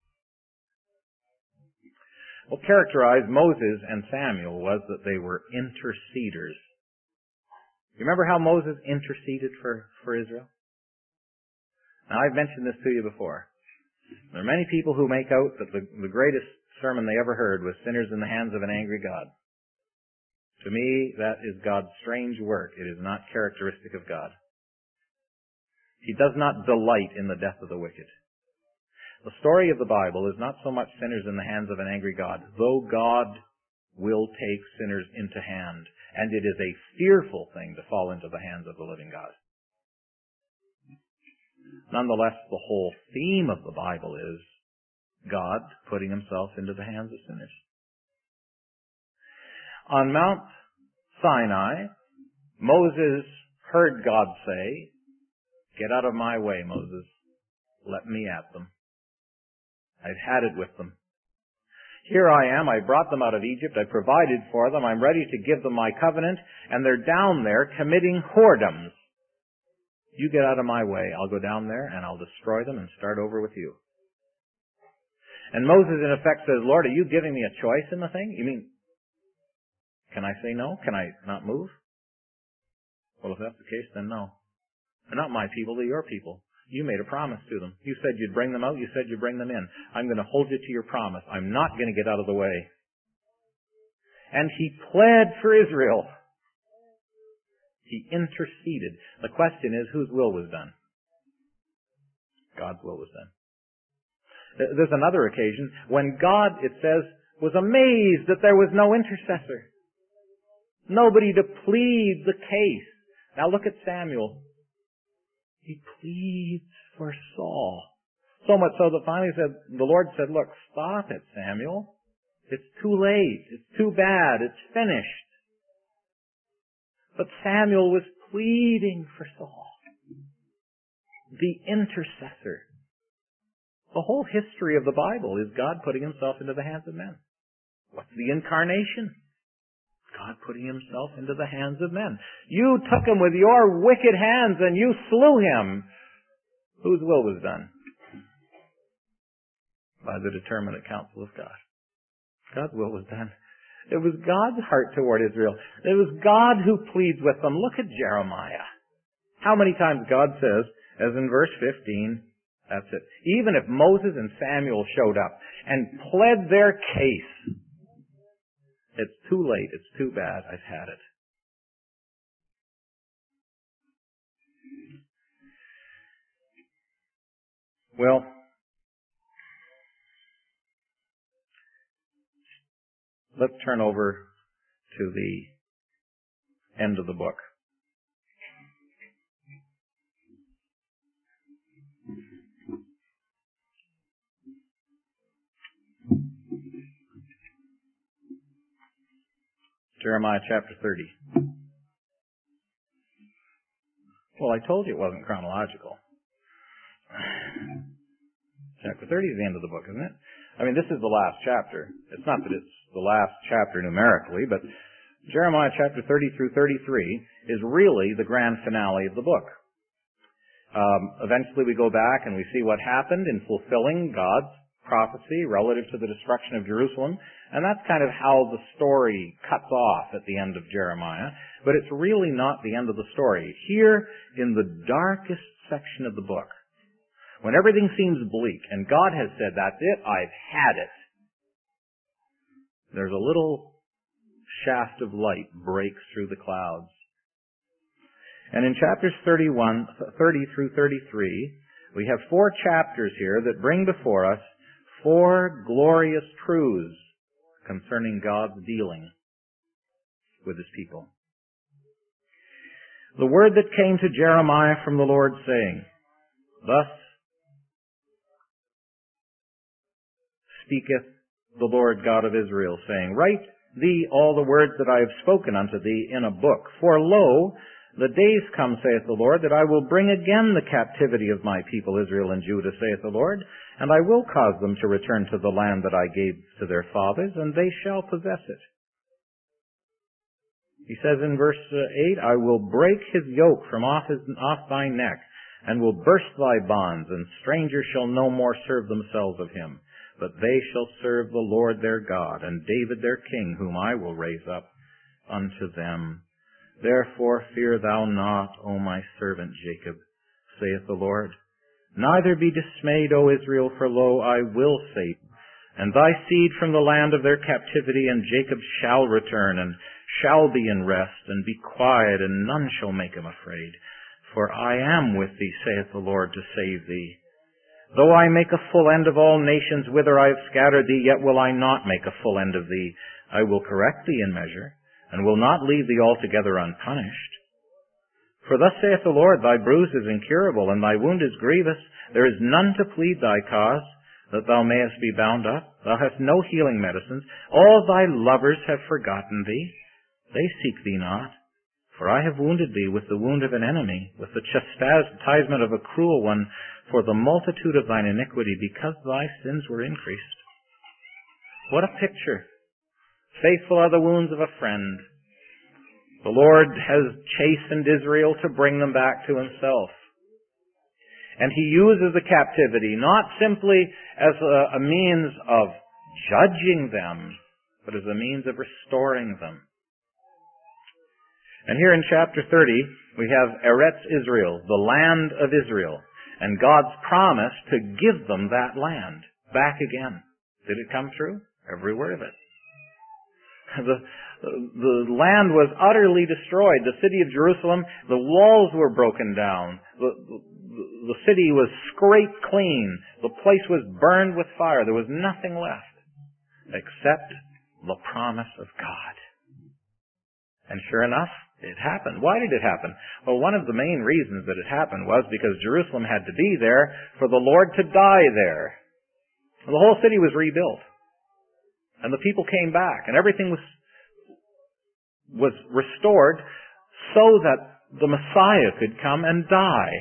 What characterized Moses and Samuel was that they were interceders. You remember how Moses interceded for Israel? Now, I've mentioned this to you before. There are many people who make out that the greatest sermon they ever heard was sinners in the hands of an angry God. To me, that is God's strange work. It is not characteristic of God. He does not delight in the death of the wicked. The story of the Bible is not so much sinners in the hands of an angry God, though God will take sinners into hand, and it is a fearful thing to fall into the hands of the living God. Nonetheless, the whole theme of the Bible is God putting Himself into the hands of sinners. On Mount Sinai, Moses heard God say, Get out of my way, Moses. Let me at them. I've had it with them. Here I am. I brought them out of Egypt. I provided for them. I'm ready to give them my covenant. And they're down there committing whoredoms. You get out of my way. I'll go down there and I'll destroy them and start over with you. And Moses in effect says, Lord, are you giving me a choice in the thing? You mean, can I say no? Can I not move? Well, if that's the case, then no. They're not my people, they're your people. You made a promise to them. You said you'd bring them out. You said you'd bring them in. I'm going to hold you to your promise. I'm not going to get out of the way. And he pled for Israel. He interceded. The question is, whose will was done? God's will was done. There's another occasion when God, it says, was amazed that there was no intercessor. Nobody to plead the case. Now look at Samuel. He pleads for Saul. So much so that finally the Lord said, look, stop it, Samuel. It's too late. It's too bad. It's finished. But Samuel was pleading for Saul. The intercessor. The whole history of the Bible is God putting Himself into the hands of men. What's the incarnation? God putting Himself into the hands of men. You took Him with your wicked hands and you slew Him. Whose will was done? By the determinate counsel of God. God's will was done. It was God's heart toward Israel. It was God who pleads with them. Look at Jeremiah. How many times God says, as in verse 15, that's it. Even if Moses and Samuel showed up and pled their case, it's too late. It's too bad. I've had it. Well, let's turn over to the end of the book. Jeremiah chapter 30. Well, I told you it wasn't chronological. Chapter 30 is the end of the book, isn't it? I mean, this is the last chapter. It's not that it's the last chapter numerically, but Jeremiah chapter 30 through 33 is really the grand finale of the book. Eventually we go back and we see what happened in fulfilling God's prophecy relative to the destruction of Jerusalem, and that's kind of how the story cuts off at the end of Jeremiah, but it's really not the end of the story. Here, in the darkest section of the book, when everything seems bleak, and God has said, that's it, I've had it, there's a little shaft of light breaks through the clouds. And in chapters 30 through 33, we have 4 chapters here that bring before us 4 glorious truths concerning God's dealing with His people. The word that came to Jeremiah from the Lord, saying, Thus speaketh the Lord God of Israel, saying, Write thee all the words that I have spoken unto thee in a book. For lo, the days come, saith the Lord, that I will bring again the captivity of my people Israel and Judah, saith the Lord, and I will cause them to return to the land that I gave to their fathers, and they shall possess it. He says in verse 8, I will break his yoke from off thy neck, and will burst thy bonds, and strangers shall no more serve themselves of him, but they shall serve the Lord their God, and David their king, whom I will raise up unto them. Therefore fear thou not, O my servant Jacob, saith the Lord. Neither be dismayed, O Israel, for lo, I will save, and thy seed from the land of their captivity, and Jacob shall return, and shall be in rest, and be quiet, and none shall make him afraid. For I am with thee, saith the Lord, to save thee. Though I make a full end of all nations whither I have scattered thee, yet will I not make a full end of thee. I will correct thee in measure, and will not leave thee altogether unpunished. For thus saith the Lord, thy bruise is incurable, and thy wound is grievous. There is none to plead thy cause, that thou mayest be bound up. Thou hast no healing medicines. All thy lovers have forgotten thee. They seek thee not. For I have wounded thee with the wound of an enemy, with the chastisement of a cruel one, for the multitude of thine iniquity, because thy sins were increased. What a picture! Faithful are the wounds of a friend. The Lord has chastened Israel to bring them back to Himself. And He uses the captivity not simply as a means of judging them, but as a means of restoring them. And here in chapter 30, we have Eretz Israel, the land of Israel, and God's promise to give them that land back again. Did it come true? Every word of it. The land was utterly destroyed. The city of Jerusalem, the walls were broken down. The city was scraped clean. The place was burned with fire. There was nothing left except the promise of God. And sure enough, it happened. Why did it happen? Well, one of the main reasons that it happened was because Jerusalem had to be there for the Lord to die there. The whole city was rebuilt. And the people came back, and everything was restored so that the Messiah could come and die.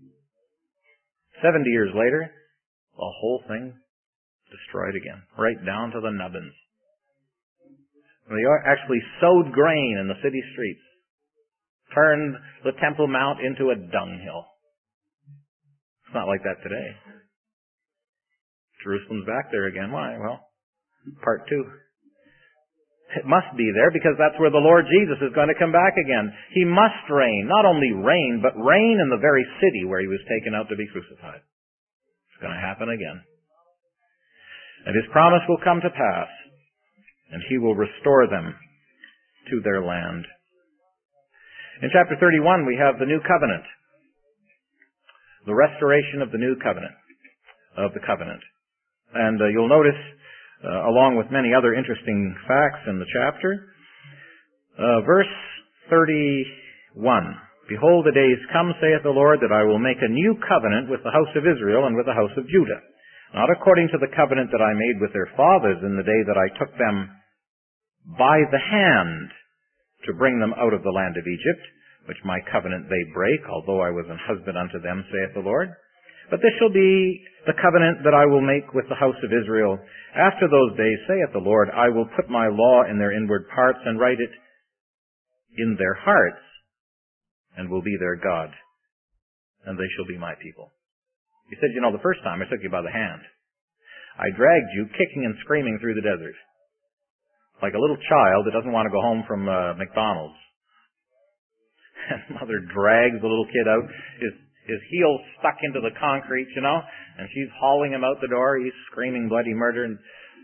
70 years later, the whole thing destroyed again, right down to the nubbins. They actually sowed grain in the city streets, turned the Temple Mount into a dunghill. It's not like that today. Jerusalem's back there again. Why? Well, part 2. It must be there because that's where the Lord Jesus is going to come back again. He must reign. Not only reign, but reign in the very city where He was taken out to be crucified. It's going to happen again. And His promise will come to pass, and He will restore them to their land. In chapter 31, we have the new covenant. The restoration of the new covenant, of the covenant. And you'll notice, along with many other interesting facts in the chapter, verse 31, Behold, the days come, saith the Lord, that I will make a new covenant with the house of Israel and with the house of Judah, not according to the covenant that I made with their fathers in the day that I took them by the hand to bring them out of the land of Egypt, which my covenant they break, although I was an husband unto them, saith the Lord. But this shall be the covenant that I will make with the house of Israel. After those days, saith the Lord, I will put my law in their inward parts and write it in their hearts, and will be their God, and they shall be my people. He said, the first time I took you by the hand. I dragged you kicking and screaming through the desert. Like a little child that doesn't want to go home from McDonald's. And mother drags the little kid out, his heels stuck into the concrete, and she's hauling him out the door. He's screaming bloody murder. And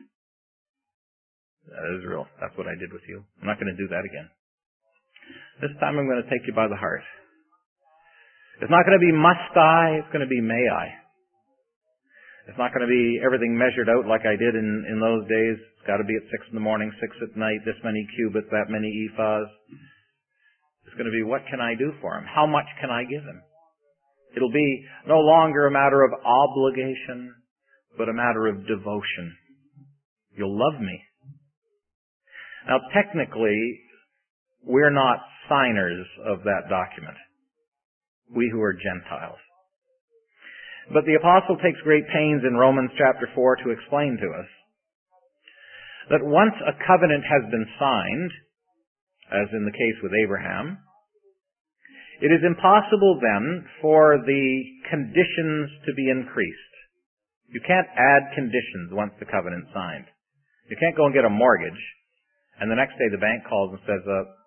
that is real. That's what I did with you. I'm not going to do that again. This time I'm going to take you by the heart. It's not going to be must I, it's going to be may I. It's not going to be everything measured out like I did in those days. It's got to be at 6 in the morning, 6 at night, this many cubits, that many ephahs. It's going to be, what can I do for him? How much can I give him? It'll be no longer a matter of obligation, but a matter of devotion. You'll love me. Now, technically, we're not signers of that document. We who are Gentiles. But the apostle takes great pains in Romans chapter 4 to explain to us that once a covenant has been signed, as in the case with Abraham, it is impossible then for the conditions to be increased. You can't add conditions once the covenant's signed. You can't go and get a mortgage, and the next day the bank calls and says,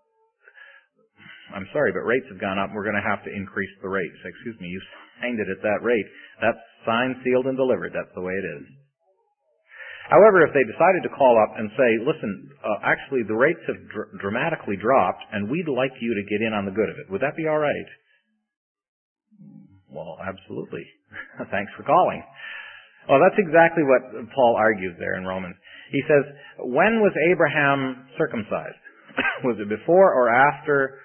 I'm sorry, but rates have gone up. We're going to have to increase the rate. You say, excuse me, you signed it at that rate. That's signed, sealed, and delivered. That's the way it is. However, if they decided to call up and say, listen, actually the rates have dramatically dropped, and we'd like you to get in on the good of it, would that be all right? Well, absolutely. Thanks for calling. Well, that's exactly what Paul argues there in Romans. He says, when was Abraham circumcised? Was it before or after?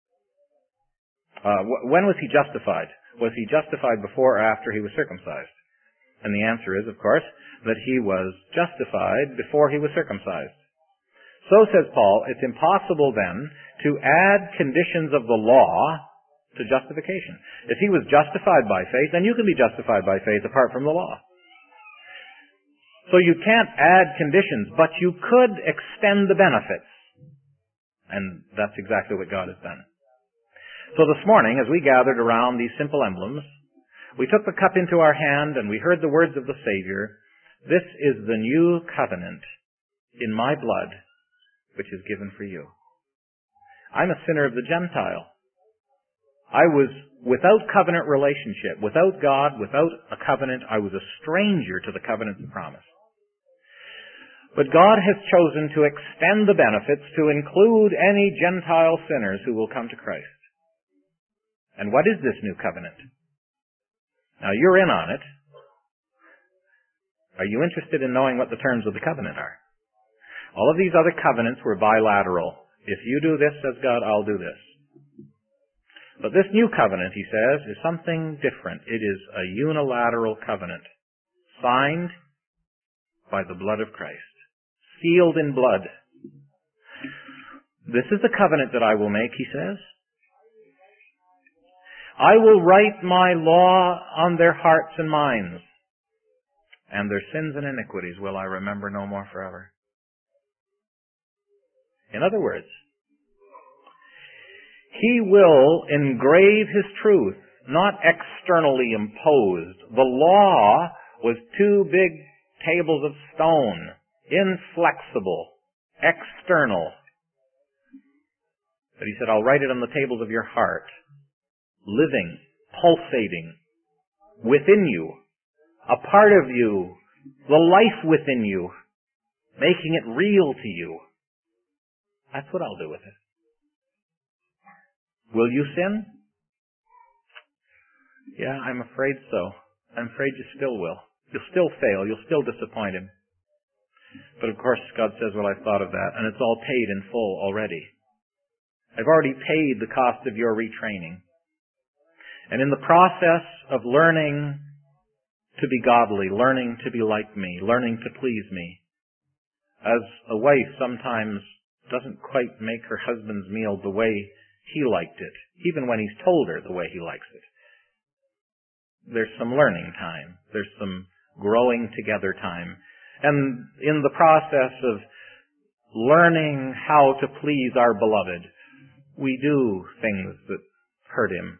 When was he justified? Was he justified before or after he was circumcised? And the answer is, of course, that he was justified before he was circumcised. So, says Paul, it's impossible then to add conditions of the law to justification. If he was justified by faith, then you can be justified by faith apart from the law. So you can't add conditions, but you could extend the benefits. And that's exactly what God has done. So this morning, as we gathered around these simple emblems, we took the cup into our hand and we heard the words of the Savior, "This is the new covenant in my blood, which is given for you." I'm a sinner of the Gentile. I was without covenant relationship, without God, without a covenant. I was a stranger to the covenant of promise. But God has chosen to extend the benefits to include any Gentile sinners who will come to Christ. And what is this new covenant? Now, you're in on it. Are you interested in knowing what the terms of the covenant are? All of these other covenants were bilateral. If you do this, says God, I'll do this. But this new covenant, he says, is something different. It is a unilateral covenant, signed by the blood of Christ, sealed in blood. This is the covenant that I will make, he says. I will write my law on their hearts and minds, and their sins and iniquities will I remember no more forever. In other words, he will engrave his truth, not externally imposed. The law was two big tables of stone, inflexible, external. But he said, I'll write it on the tables of your heart, living, pulsating, within you, a part of you, the life within you, making it real to you. That's what I'll do with it. Will you sin? Yeah, I'm afraid so. I'm afraid you still will. You'll still fail. You'll still disappoint him. But of course, God says, well, I've thought of that, and it's all paid in full already. I've already paid the cost of your retraining. And in the process of learning to be godly, learning to be like me, learning to please me, as a wife sometimes doesn't quite make her husband's meal the way he liked it, even when he's told her the way he likes it. There's some learning time. There's some growing together time. And in the process of learning how to please our beloved, we do things that hurt him.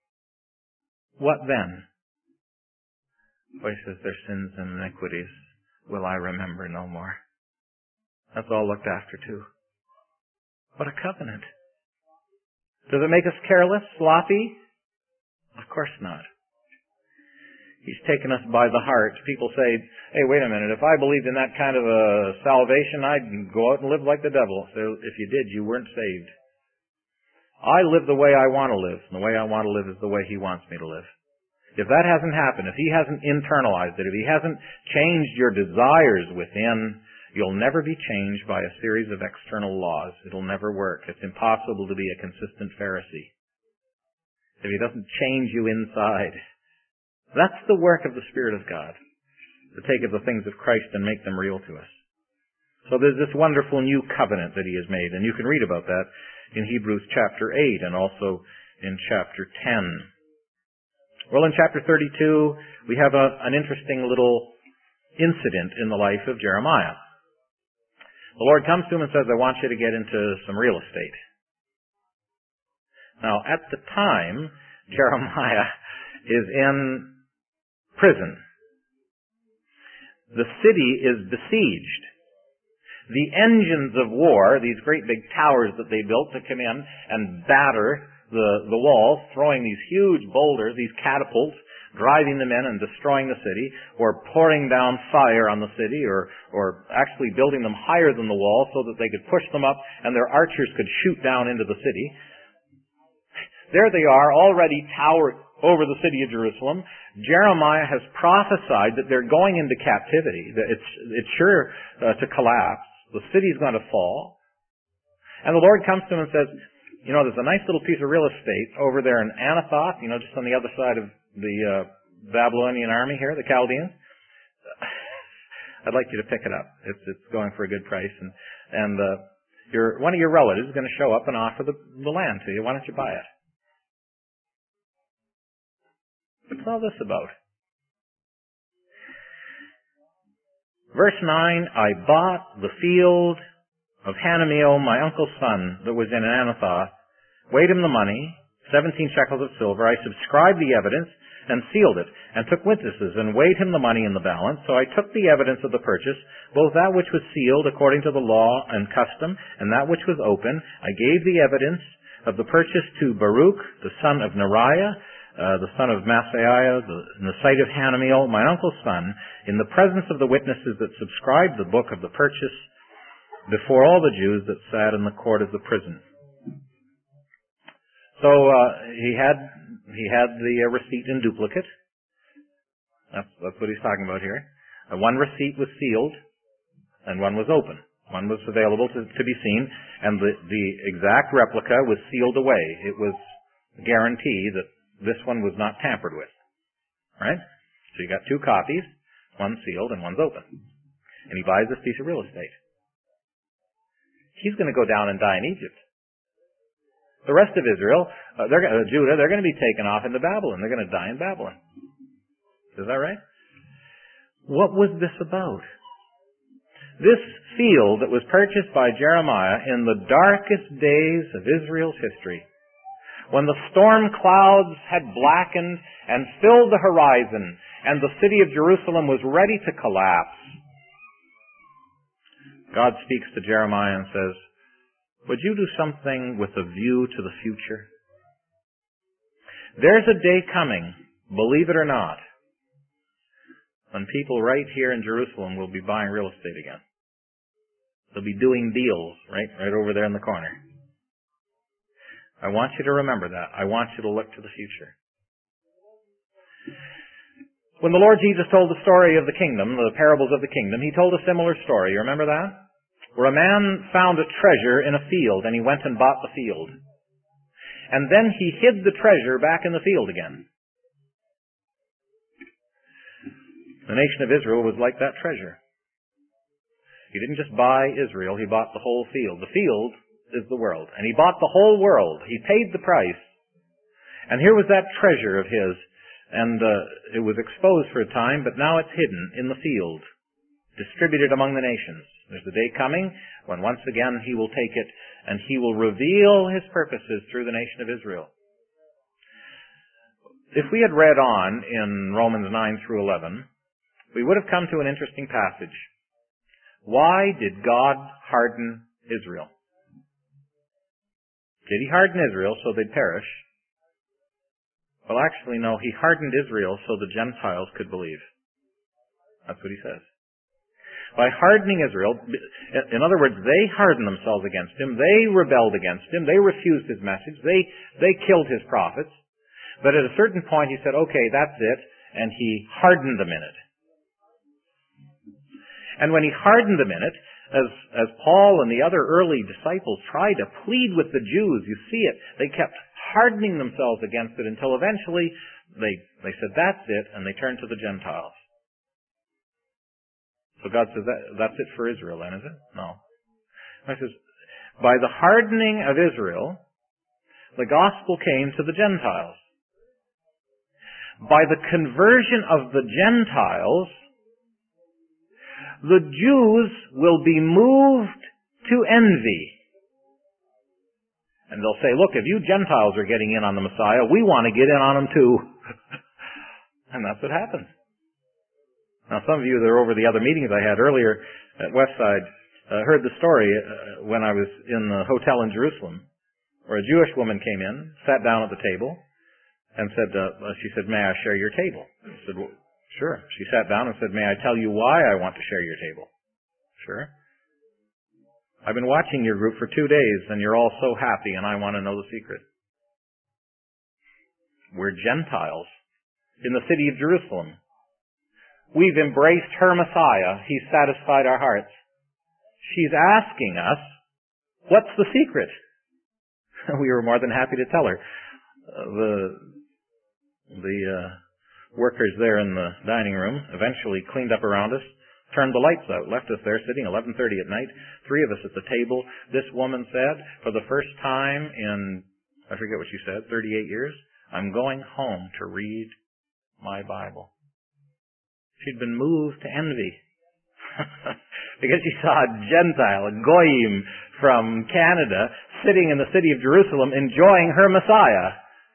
What then? Well, he says their sins and iniquities. will I remember no more. That's all looked after too. What a covenant. Does it make us careless, sloppy? Of course not. He's taken us by the heart. People say, hey, wait a minute, if I believed in that kind of a salvation, I'd go out and live like the devil. So if you did, you weren't saved. I live the way I want to live, and the way I want to live is the way He wants me to live. If that hasn't happened, if He hasn't internalized it, if He hasn't changed your desires within, you'll never be changed by a series of external laws. It'll never work. It's impossible to be a consistent Pharisee if He doesn't change you inside. That's the work of the Spirit of God, to take of the things of Christ and make them real to us. So there's this wonderful new covenant that He has made, and you can read about that in Hebrews chapter 8 and also in chapter 10. Well, in chapter 32, we have an interesting little incident in the life of Jeremiah. The Lord comes to him and says, I want you to get into some real estate. Now, at the time, Jeremiah is in prison. The city is besieged. The engines of war, these great big towers that they built to come in and batter the walls, throwing these huge boulders, these catapults, driving them in and destroying the city, or pouring down fire on the city, or actually building them higher than the wall so that they could push them up and their archers could shoot down into the city. There they are, already towered over the city of Jerusalem. Jeremiah has prophesied that they're going into captivity, that it's sure to collapse. The city's going to fall. And the Lord comes to him and says, you know, there's a nice little piece of real estate over there in Anathoth, you know, just on the other side of the Babylonian army here, the Chaldeans. I'd like you to pick it up. It's going for a good price, and one of your relatives is going to show up and offer the land to you. Why don't you buy it? What's all this about? Verse 9, I bought the field of Hanamiel, my uncle's son, that was in Anathoth, weighed him the money, 17 shekels of silver. I subscribed the evidence and sealed it, and took witnesses, and weighed him the money in the balance. So I took the evidence of the purchase, both that which was sealed according to the law and custom, and that which was open. I gave the evidence of the purchase to Baruch, the son of Neriah, the son of Maaseiah, in the sight of Hanamiel, my uncle's son, in the presence of the witnesses that subscribed the book of the purchase, before all the Jews that sat in the court of the prison. So he had the receipt in duplicate. That's what he's talking about here. One receipt was sealed, and one was open. One was available to be seen, and the exact replica was sealed away. It was a guarantee that this one was not tampered with. Right? So you got two copies, one sealed and one's open. And he buys this piece of real estate. He's going to go down and die in Egypt. The rest of Israel, Judah, they're going to be taken off into Babylon. They're going to die in Babylon. Is that right? What was this about? This field that was purchased by Jeremiah in the darkest days of Israel's history, when the storm clouds had blackened and filled the horizon, and the city of Jerusalem was ready to collapse, God speaks to Jeremiah and says, would you do something with a view to the future? There's a day coming, believe it or not, when people right here in Jerusalem will be buying real estate again. They'll be doing deals right over there in the corner. I want you to remember that. I want you to look to the future. When the Lord Jesus told the story of the kingdom, the parables of the kingdom, He told a similar story. You remember that? Where a man found a treasure in a field, and he went and bought the field. And then he hid the treasure back in the field again. The nation of Israel was like that treasure. He didn't just buy Israel, he bought the whole field. The field is the world. And he bought the whole world. He paid the price. And here was that treasure of his. And it was exposed for a time, but now it's hidden in the field, distributed among the nations. There's a day coming when once again He will take it and He will reveal His purposes through the nation of Israel. If we had read on in Romans 9 through 11, we would have come to an interesting passage. Why did God harden Israel? Did he harden Israel so they'd perish? Well, actually, no. He hardened Israel so the Gentiles could believe. That's what he says. By hardening Israel, in other words, they hardened themselves against him. They rebelled against him. They refused his message. They killed his prophets. But at a certain point, he said, okay, that's it. And he hardened them in it. And when he hardened them in it, as Paul and the other early disciples tried to plead with the Jews, you see it, they kept hardening themselves against it until eventually they said, that's it, and they turned to the Gentiles. So God says, that's it for Israel then, is it? No. He says, by the hardening of Israel, the gospel came to the Gentiles. By the conversion of the Gentiles, the Jews will be moved to envy. And they'll say, look, if you Gentiles are getting in on the Messiah, we want to get in on him too. And that's what happens. Now, some of you that are over the other meetings I had earlier at Westside heard the story when I was in the hotel in Jerusalem, where a Jewish woman came in, sat down at the table, and she said, may I share your table? I said, well, sure. She sat down and said, may I tell you why I want to share your table? Sure. I've been watching your group for 2 days, and you're all so happy, and I want to know the secret. We're Gentiles in the city of Jerusalem. We've embraced her Messiah. He's satisfied our hearts. She's asking us, what's the secret? We were more than happy to tell her. The workers there in the dining room eventually cleaned up around us, turned the lights out, left us there sitting 11:30 at night, 3 of us at the table. This woman said, for the first time in, I forget what she said, 38 years, I'm going home to read my Bible. She'd been moved to envy because she saw a Gentile, a Goyim from Canada, sitting in the city of Jerusalem enjoying her Messiah.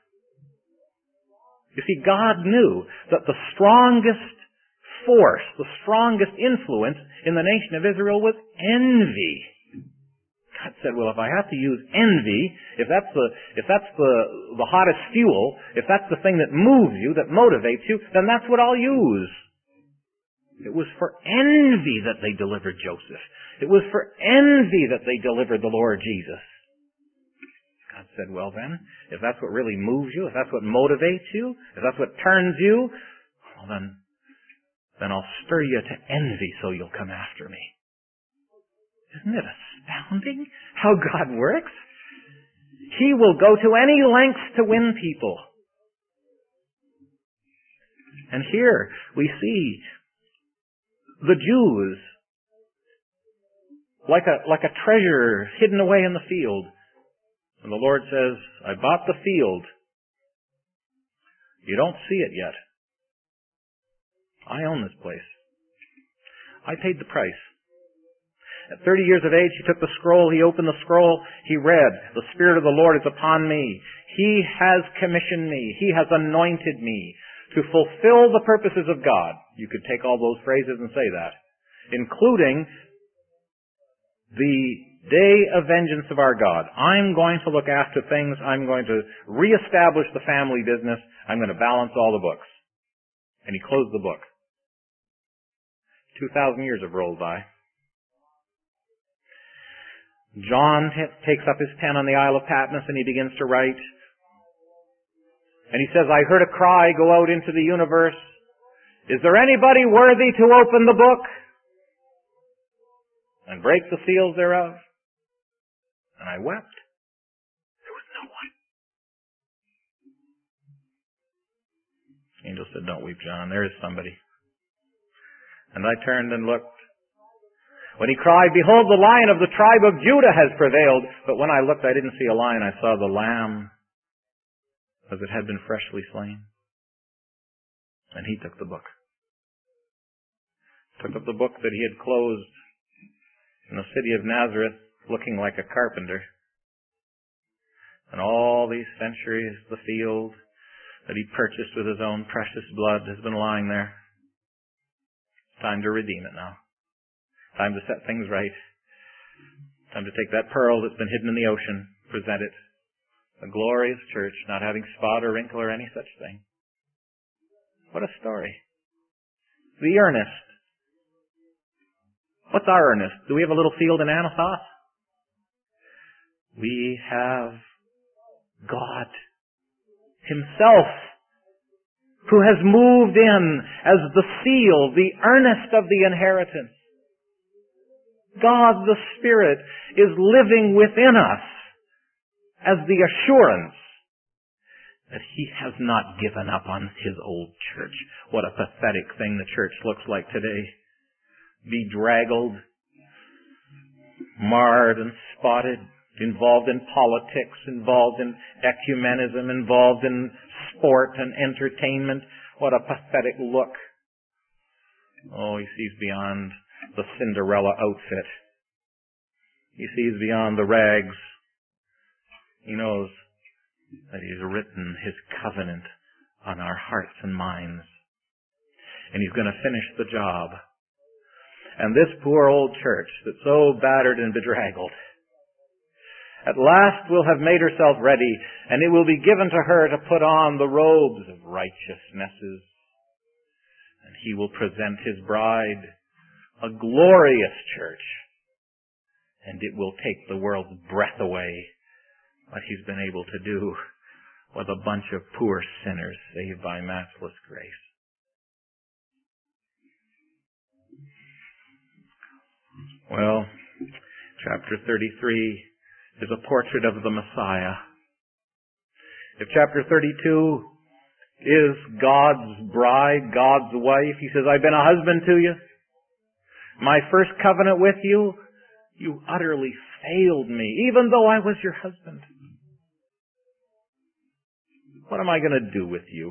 You see, God knew that the strongest force, the strongest influence in the nation of Israel was envy. God said, well, if I have to use envy, if that's the hottest fuel, if that's the thing that moves you, that motivates you, then that's what I'll use. It was for envy that they delivered Joseph. It was for envy that they delivered the Lord Jesus. God said, well then, if that's what really moves you, if that's what motivates you, if that's what turns you, well then I'll stir you to envy so you'll come after me. Isn't it astounding how God works? He will go to any lengths to win people. And here we see the Jews, like a treasure hidden away in the field. And the Lord says, I bought the field. You don't see it yet. I own this place. I paid the price. At 30 years of age, he took the scroll, he opened the scroll, he read, the Spirit of the Lord is upon me. He has commissioned me. He has anointed me to fulfill the purposes of God. You could take all those phrases and say that, including the day of vengeance of our God. I'm going to look after things. I'm going to reestablish the family business. I'm going to balance all the books. And he closed the book. 2,000 years have rolled by. John takes up his pen on the Isle of Patmos and he begins to write. And he says, I heard a cry go out into the universe. Is there anybody worthy to open the book and break the seals thereof? And I wept. There was no one. The angel said, don't weep, John. There is somebody. And I turned and looked. When he cried, behold, the Lion of the tribe of Judah has prevailed. But when I looked, I didn't see a lion. I saw the Lamb, as it had been freshly slain. And he took the book. Took up the book that he had closed in the city of Nazareth, looking like a carpenter. And all these centuries, the field that he purchased with his own precious blood has been lying there. Time to redeem it now. Time to set things right. Time to take that pearl that's been hidden in the ocean, present it. A glorious church, not having spot or wrinkle or any such thing. What a story. The earnest. What's our earnest? Do we have a little field in Anathoth? We have God Himself, who has moved in as the seal, the earnest of the inheritance. God the Spirit is living within us as the assurance that He has not given up on His old church. What a pathetic thing the church looks like today. Bedraggled, marred and spotted, involved in politics, involved in ecumenism, involved in sport and entertainment. What a pathetic look. Oh, he sees beyond the Cinderella outfit. He sees beyond the rags. He knows that He's written His covenant on our hearts and minds. And He's going to finish the job. And this poor old church that's so battered and bedraggled, at last will have made herself ready, and it will be given to her to put on the robes of righteousnesses. And He will present His bride, a glorious church, and it will take the world's breath away what He's been able to do with a bunch of poor sinners saved by matchless grace. Well, chapter 33 is a portrait of the Messiah. If chapter 32 is God's bride, God's wife, He says, I've been a husband to you. My first covenant with you, you utterly failed me, even though I was your husband. What am I going to do with you?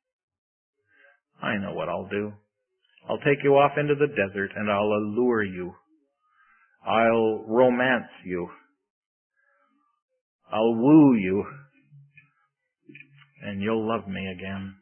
I know what I'll do. I'll take you off into the desert and I'll allure you. I'll romance you. I'll woo you. And you'll love me again.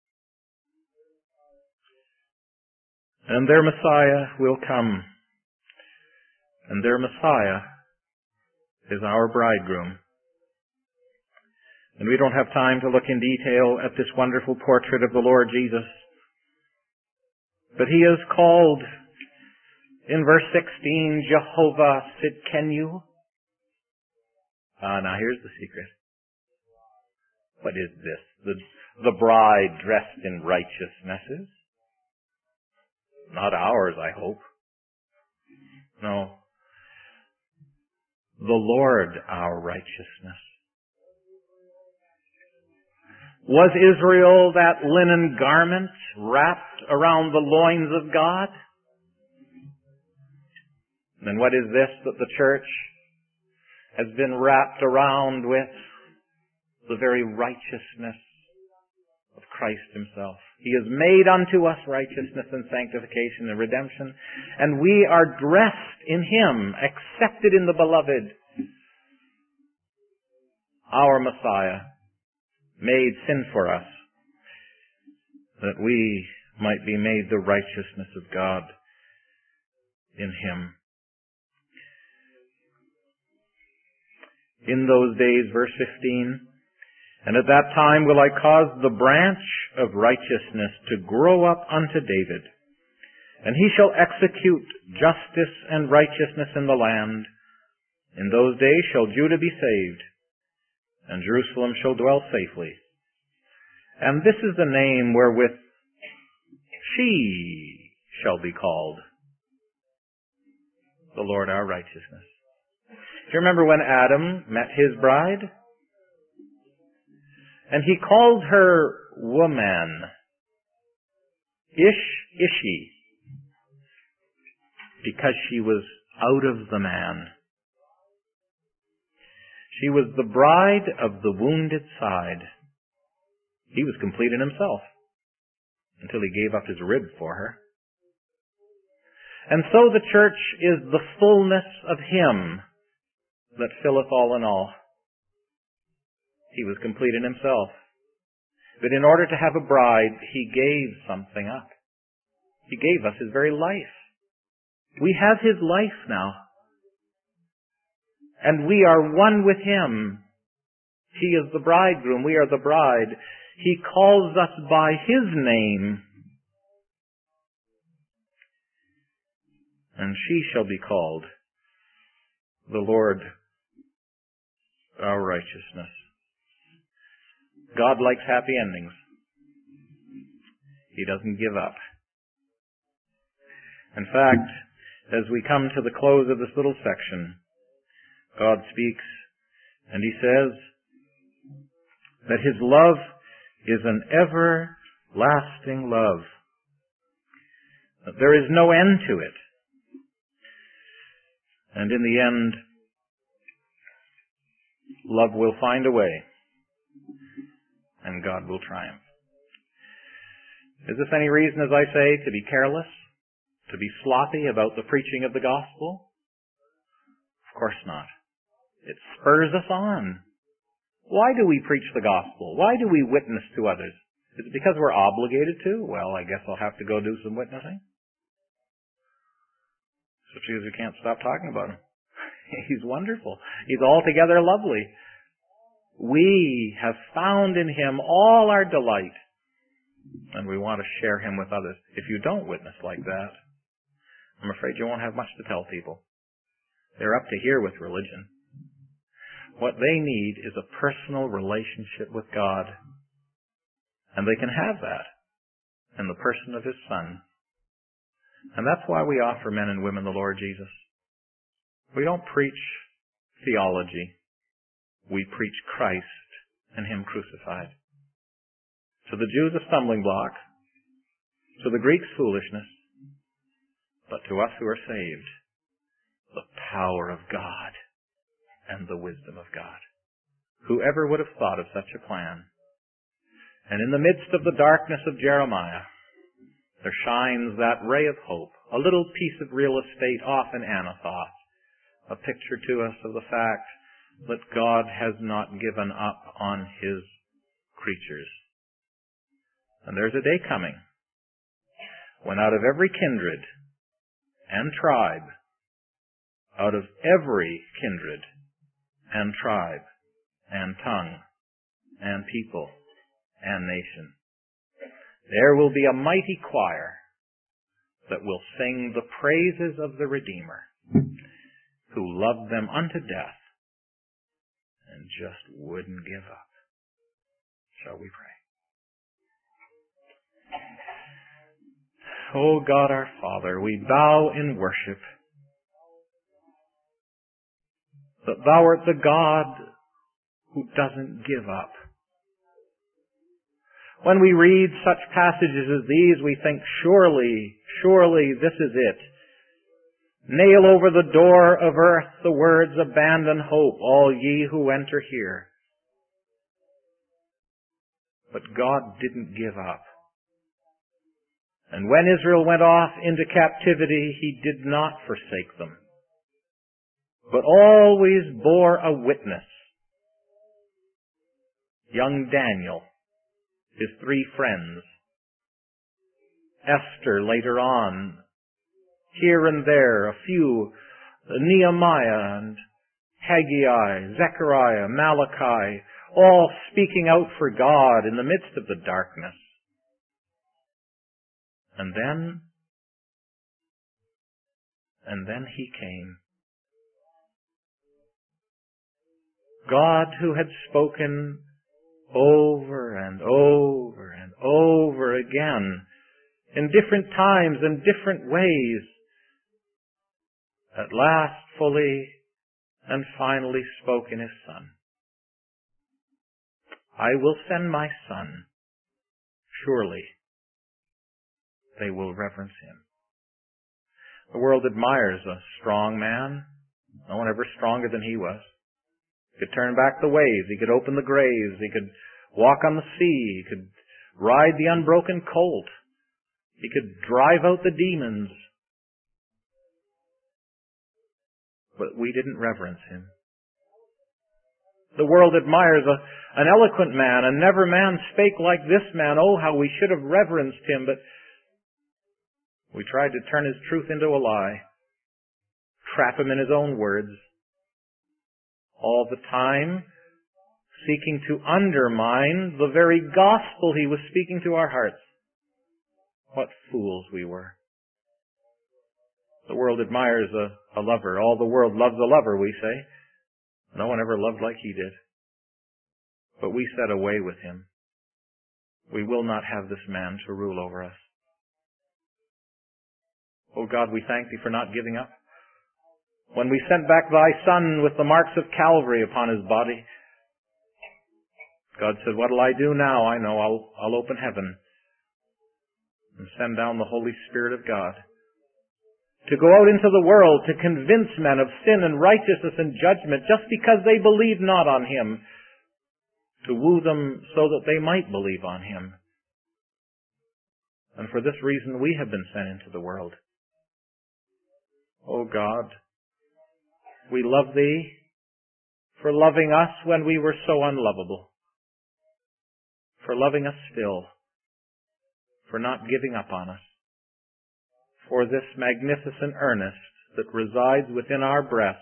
And their Messiah will come. And their Messiah is our bridegroom. And we don't have time to look in detail at this wonderful portrait of the Lord Jesus. But He is called, in verse 16, Jehovah Sidkenu. Now here's the secret. What is this? The bride dressed in righteousnesses? Not ours, I hope. No. The Lord our righteousness. Was Israel that linen garment wrapped around the loins of God? Then what is this that the church has been wrapped around with? The very righteousness of Christ Himself. He has made unto us righteousness and sanctification and redemption, and we are dressed in Him, accepted in the Beloved. Our Messiah made sin for us, that we might be made the righteousness of God in Him. In those days, verse 15, and at that time will I cause the branch of righteousness to grow up unto David, and he shall execute justice and righteousness in the land. In those days shall Judah be saved, and Jerusalem shall dwell safely. And this is the name wherewith she shall be called, the Lord our righteousness. Do you remember when Adam met his bride? And he called her woman, Ishi, because she was out of the man. She was the bride of the wounded side. He was complete in himself until he gave up his rib for her. And so the church is the fullness of Him that filleth all in all. He was complete in Himself. But in order to have a bride, He gave something up. He gave us His very life. We have His life now. And we are one with Him. He is the bridegroom. We are the bride. He calls us by His name. And she shall be called the Lord, our righteousness. God likes happy endings. He doesn't give up. In fact, as we come to the close of this little section, God speaks and He says that His love is an everlasting love. That there is no end to it. And in the end, love will find a way, and God will triumph. Is this any reason, as I say, to be careless, to be sloppy about the preaching of the gospel? Of course not. It spurs us on. Why do we preach the gospel? Why do we witness to others? Is it because we're obligated to? Well, I guess I'll have to go do some witnessing. So because we can't stop talking about Him. He's wonderful. He's altogether lovely. We have found in Him all our delight, and we want to share Him with others. If you don't witness like that, I'm afraid you won't have much to tell people. They're up to here with religion. What they need is a personal relationship with God, and they can have that in the person of His Son. And that's why we offer men and women the Lord Jesus. We don't preach theology. We preach Christ and Him crucified. To the Jews a stumbling block, to the Greeks foolishness, but to us who are saved, the power of God and the wisdom of God. Whoever would have thought of such a plan? And in the midst of the darkness of Jeremiah, there shines that ray of hope, a little piece of real estate off in Anathoth, a picture to us of the fact that God has not given up on His creatures. And there's a day coming when out of every kindred and tribe, out of every kindred and tribe and tongue and people and nation, there will be a mighty choir that will sing the praises of the Redeemer, who loved them unto death and just wouldn't give up. Shall we pray? O God our Father, we bow in worship that Thou art the God who doesn't give up. When we read such passages as these, we think, surely this is it. Nail over the door of earth the words, abandon hope, all ye who enter here. But God didn't give up. And when Israel went off into captivity, He did not forsake them, but always bore a witness. Young Daniel, his 3 friends, Esther later on, here and there, a few, Nehemiah and Haggai, Zechariah, Malachi, all speaking out for God in the midst of the darkness. And then He came. God who had spoken over and over and over again, in different times and different ways, at last fully and finally spoke in His Son. I will send my Son. Surely they will reverence Him. The world admires a strong man. No one ever stronger than He was. He could turn back the waves. He could open the graves. He could walk on the sea. He could ride the unbroken colt. He could drive out the demons. But we didn't reverence Him. The world admires an eloquent man, and never man spake like this man. Oh, how we should have reverenced him. But We tried to turn his truth into a lie, trap him in his own words, all the time seeking to undermine the very gospel he was speaking to our hearts. What fools we were. The world admires a lover. All the world loves a lover, we say. No one ever loved like he did. But we said, away with him. We will not have this man to rule over us. Oh God, we thank thee for not giving up. When we sent back thy Son with the marks of Calvary upon his body, God said, what'll I do now? I know I'll open heaven and send down the Holy Spirit of God to go out into the world to convince men of sin and righteousness and judgment just because they believe not on him, to woo them so that they might believe on him. And for this reason we have been sent into the world. O God, we love thee for loving us when we were so unlovable, for loving us still, for not giving up on us, for this magnificent earnest that resides within our breasts.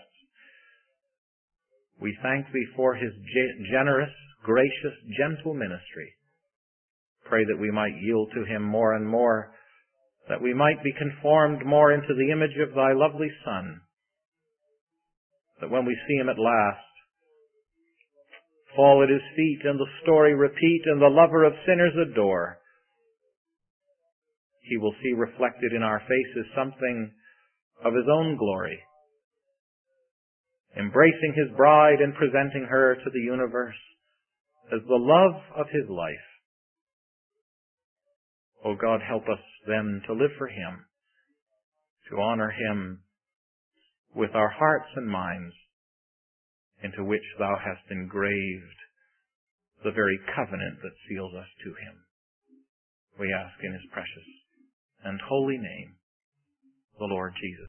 We thank thee for his generous, gracious, gentle ministry. Pray that we might yield to him more and more, that we might be conformed more into the image of thy lovely Son, that when we see him at last, fall at his feet and the story repeat and the lover of sinners adore, he will see reflected in our faces something of his own glory, embracing his bride and presenting her to the universe as the love of his life. O God, help us then to live for him, to honor him with our hearts and minds, into which thou hast engraved the very covenant that seals us to him. We ask in his precious and holy name, the Lord Jesus.